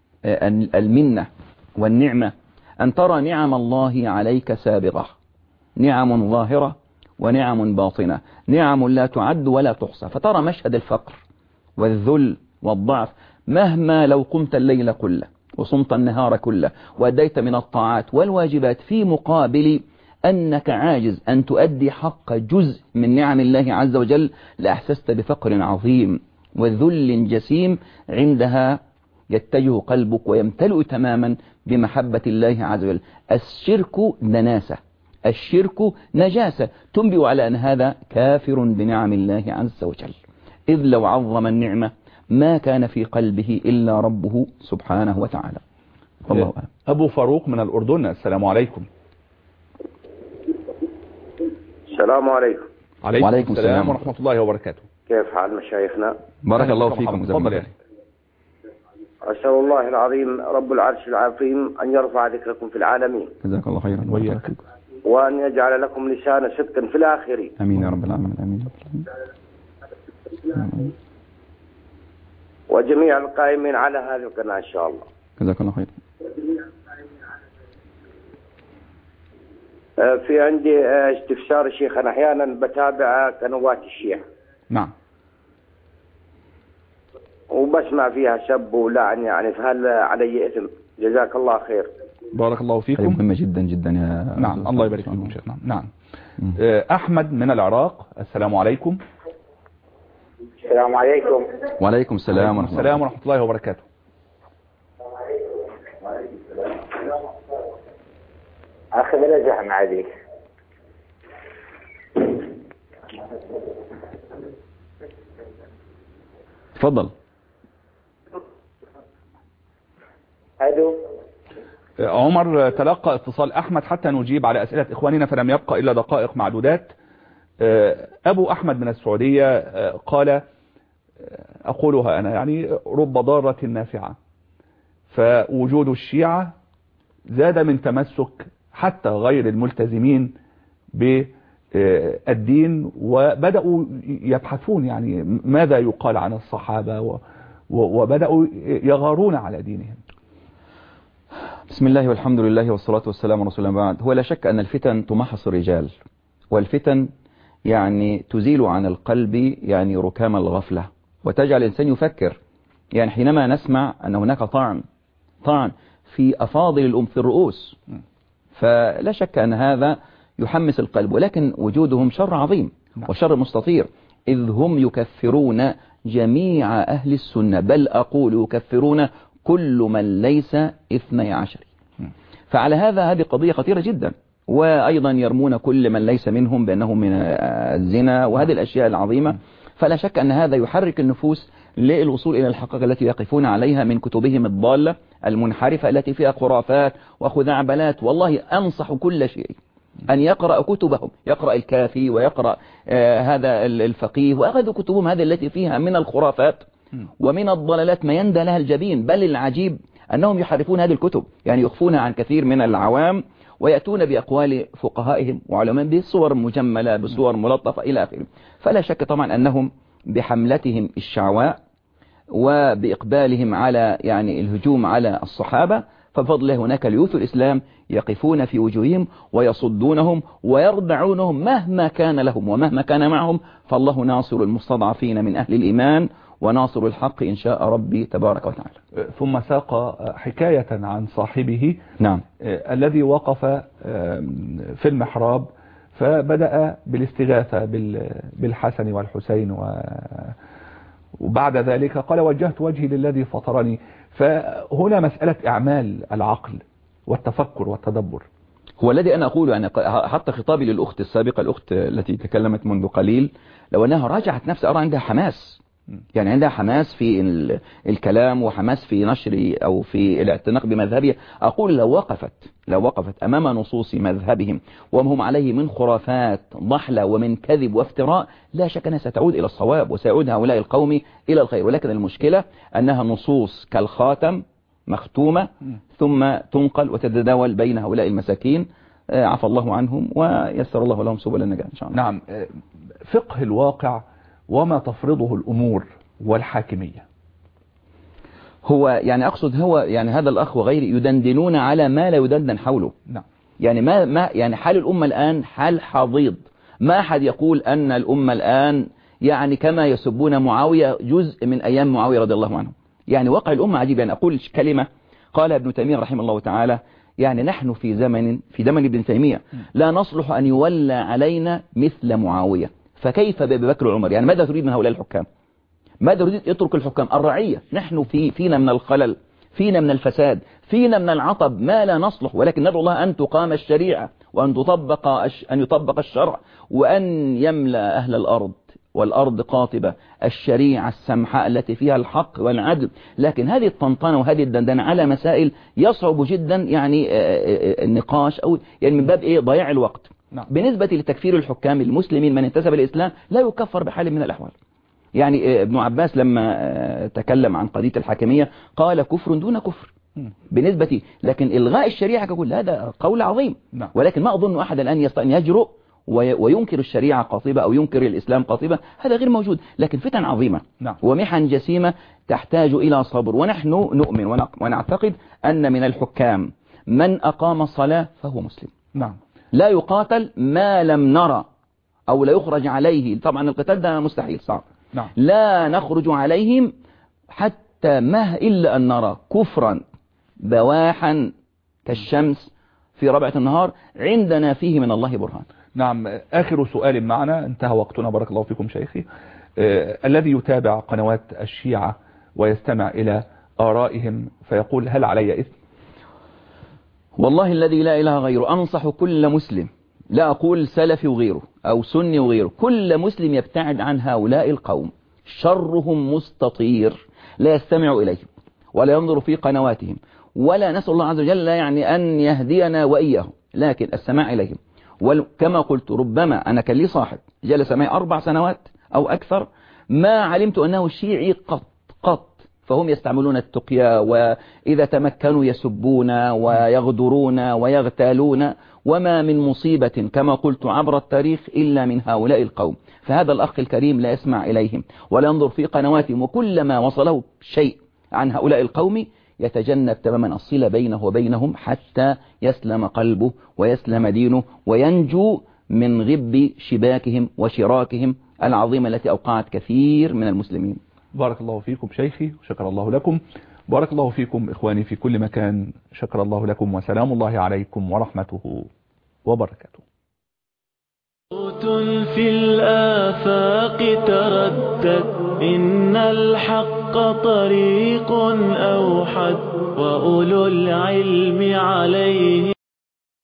المنة والنعمة، أن ترى نعم الله عليك سابغة، نعم ظاهرة ونعم باطنة، نعم لا تعد ولا تحصى، فترى مشهد الفقر والذل والضعف مهما لو قمت الليل كله وصمت النهار كله وأديت من الطاعات والواجبات، في مقابل أنك عاجز أن تؤدي حق جزء من نعم الله عز وجل، لأحسست بفقر عظيم وذل جسيم. عندها يتجه قلبك ويمتلئ تماما بمحبة الله عز وجل. الشرك دناسة، الشرك نجاسة، تنبئ على أن هذا كافر بنعم الله عز وجل، إذ لو عظم النعمة ما كان في قلبه إلا ربه سبحانه وتعالى. الله أعلم. أبو فاروق من الأردن، السلام عليكم. السلام عليكم. وعليكم السلام ورحمة الله وبركاته. كيف حال مشايخنا؟ بارك الله فيكم. تفضل يعني. أسأل الله العظيم رب العرش العظيم أن يرفع ذكركم في العالمين. جزاك الله خيرا وإياك. وأن يجعل لكم لسان صدق في الآخرين. أمين يا رب العالمين. أمين. وجميع القائمين على هذه القناة إن شاء الله. جزاك الله خيرا. في عندي استفسار شيخ، أنا أحيانا بتابع قنوات الشيعة. نعم. وبسمع فيها سب ولعن، يعني فهل علي إثم؟ جزاك الله خير. بارك الله فيكم. مهمة جدا جدا يا نعم. الله يبارك فيكم شيخنا. نعم. أحمد من العراق، السلام عليكم. السلام عليكم. وعليكم السلام ورحمة الله وبركاته. أخذ رجع معي. تفضل. ألو. عمر تلقى اتصال أحمد حتى نجيب على أسئلة إخواننا، فلم يبقى إلا دقائق معدودات. أبو أحمد من السعودية قال أقولها أنا يعني رب ضارة نافعة، فوجود الشيعة زاد من تمسك حتى غير الملتزمين بالدين، وبدأوا يبحثون يعني ماذا يقال عن الصحابة وبدأوا يغارون على دينهم. بسم الله والحمد لله والصلاة والسلام على رسول الله. بعد، هو لا شك أن الفتن تمحص الرجال، والفتن يعني تزيل عن القلب يعني ركام الغفلة، وتجعل الإنسان يفكر يعني حينما نسمع أن هناك طعن في أفاضل في الرؤوس، فلا شك أن هذا يحمس القلب، ولكن وجودهم شر عظيم وشر مستطير، إذ هم يكفرون جميع أهل السنة، بل أقول يكفرون كل من ليس 12. فعلى هذا هذه قضية خطيرة جدا. وأيضا يرمون كل من ليس منهم بأنهم من الزنا وهذه الأشياء العظيمة. فلا شك أن هذا يحرك النفوس للوصول إلى الحقائق التي يقفون عليها من كتبهم الضالة المنحرفة التي فيها خرافات وخزعبلات. والله أنصح كل شيء أن يقرأ كتبهم، يقرأ الكافي ويقرأ هذا الفقيه، وأخذوا كتبهم هذه التي فيها من الخرافات ومن الضلالات ما يندى لها الجبين. بل العجيب أنهم يحرفون هذه الكتب، يعني يخفونها عن كثير من العوام، ويأتون بأقوال فقهائهم وعلماء بصور مجملة بصور ملطفة إلى آخره. فلا شك طبعا أنهم بحملتهم الشعواء وبإقبالهم على يعني الهجوم على الصحابة، فبفضل الله هناك ليوث الإسلام يقفون في وجوههم ويصدونهم ويردعونهم مهما كان لهم ومهما كان معهم. فالله ناصر المستضعفين من أهل الإيمان وناصر الحق إن شاء ربي تبارك وتعالى. ثم ساق حكاية عن صاحبه نعم الذي وقف في المحراب فبدأ بالاستغاثة بالحسن والحسين، وبعد ذلك قال وجهت وجهي للذي فطرني. فهنا مسألة إعمال العقل والتفكر والتدبر هو الذي أنا أقول. يعني حتى خطابي للأخت السابقة، الأخت التي تكلمت منذ قليل، لو أنها راجعت نفسها أرى عندها حماس، يعني عندها حماس في الكلام وحماس في نشر أو في الاعتناق بمذهبها. أقول لو وقفت أمام نصوص مذهبهم وهم عليه من خرافات ضحلة ومن كذب وافتراء، لا شك أنها ستعود إلى الصواب وسيعود هؤلاء القوم إلى الخير. ولكن المشكلة أنها نصوص كالخاتم مختومة ثم تنقل وتتداول بين هؤلاء المساكين، عفى الله عنهم ويسر الله لهم سبل النجاة إن شاء الله. نعم. فقه الواقع وما تفرضه الأمور والحاكمية. هو يعني أقصد هو يعني هذا الأخ وغيره يدندنون على ما لا يدندن حوله. نعم. يعني ما يعني حال الأمة الآن حال حضيض. ما أحد يقول أن الأمة الآن يعني كما يسبون معاوية جزء من أيام معاوية رضي الله عنه. يعني واقع الأمة عجيب. يعني أقول كلمة قال ابن تيمية رحمه الله تعالى، يعني نحن في زمن ابن تيمية لا نصلح أن يولى علينا مثل معاوية، فكيف بأبي بكر وعمر؟ يعني ماذا تريد من هؤلاء الحكام؟ ماذا تريد يترك الحكام؟ الرعية. نحن فينا من الخلل، فينا من الفساد، فينا من العطب ما لا نصلح، ولكن ندعو الله أن تقام الشريعة وأن يطبق الشرع وأن يملأ أهل الأرض والأرض قاطبة الشريعة السمحاء التي فيها الحق والعدل. لكن هذه الطنطنة وهذه الدندنة على مسائل يصعب جدا يعني النقاش أو يعني من باب ضياع الوقت. نعم. بالنسبة لتكفير الحكام المسلمين من انتسب الإسلام لا يكفر بحال من الأحوال. يعني ابن عباس لما تكلم عن قضية الحاكمية قال كفر دون كفر بالنسبة، لكن إلغاء الشريعة كقول هذا قول عظيم. نعم. ولكن ما أظن أحد الآن يستطيع أن يجرؤ وينكر الشريعة قاطبة أو ينكر الإسلام قاطبة، هذا غير موجود. لكن فتن عظيمة. نعم. ومحن جسيمة تحتاج إلى صبر. ونحن نؤمن ونعتقد أن من الحكام من أقام الصلاة فهو مسلم. نعم. لا يقاتل ما لم نرى أو لا يخرج عليه. طبعا القتال ده مستحيل صعب. نعم. لا نخرج عليهم حتى ما إلا أن نرى كفرا بواحا كالشمس في ربعة النهار عندنا فيه من الله برهان. نعم. آخر سؤال معنا، انتهى وقتنا بارك الله فيكم شيخي. الذي يتابع قنوات الشيعة ويستمع إلى آرائهم فيقول هل علي إثم؟ والله الذي لا إله غيره أنصح كل مسلم، لا أقول سلفي وغيره أو سني وغيره، كل مسلم يبتعد عن هؤلاء القوم، شرهم مستطير، لا يستمع إليهم ولا ينظر في قنواتهم، ولا نسأل الله عز وجل يعني أن يهدينا وإياهم، لكن السماع إليهم. وكما قلت ربما أنا كان لي صاحب جلس معي 4 سنوات أو أكثر ما علمت أنه شيعي قط، فهم يستعملون التقيا، وإذا تمكنوا يسبون ويغدرون ويغتالون، وما من مصيبة كما قلت عبر التاريخ إلا من هؤلاء القوم. فهذا الأخ الكريم لا يسمع إليهم ولا ينظر في قنواتهم، وكلما وصله شيء عن هؤلاء القوم يتجنب تماما الصلة بينه وبينهم حتى يسلم قلبه ويسلم دينه وينجو من غب شباكهم وشراكهم العظيمة التي أوقعت كثير من المسلمين. بارك الله فيكم شيخي وشكر الله لكم. بارك الله فيكم إخواني في كل مكان، شكر الله لكم وسلام الله عليكم ورحمته وبركاته. صوت في الآفاق تردد، إن الحق طريق أوحد، وأولو العلم عليه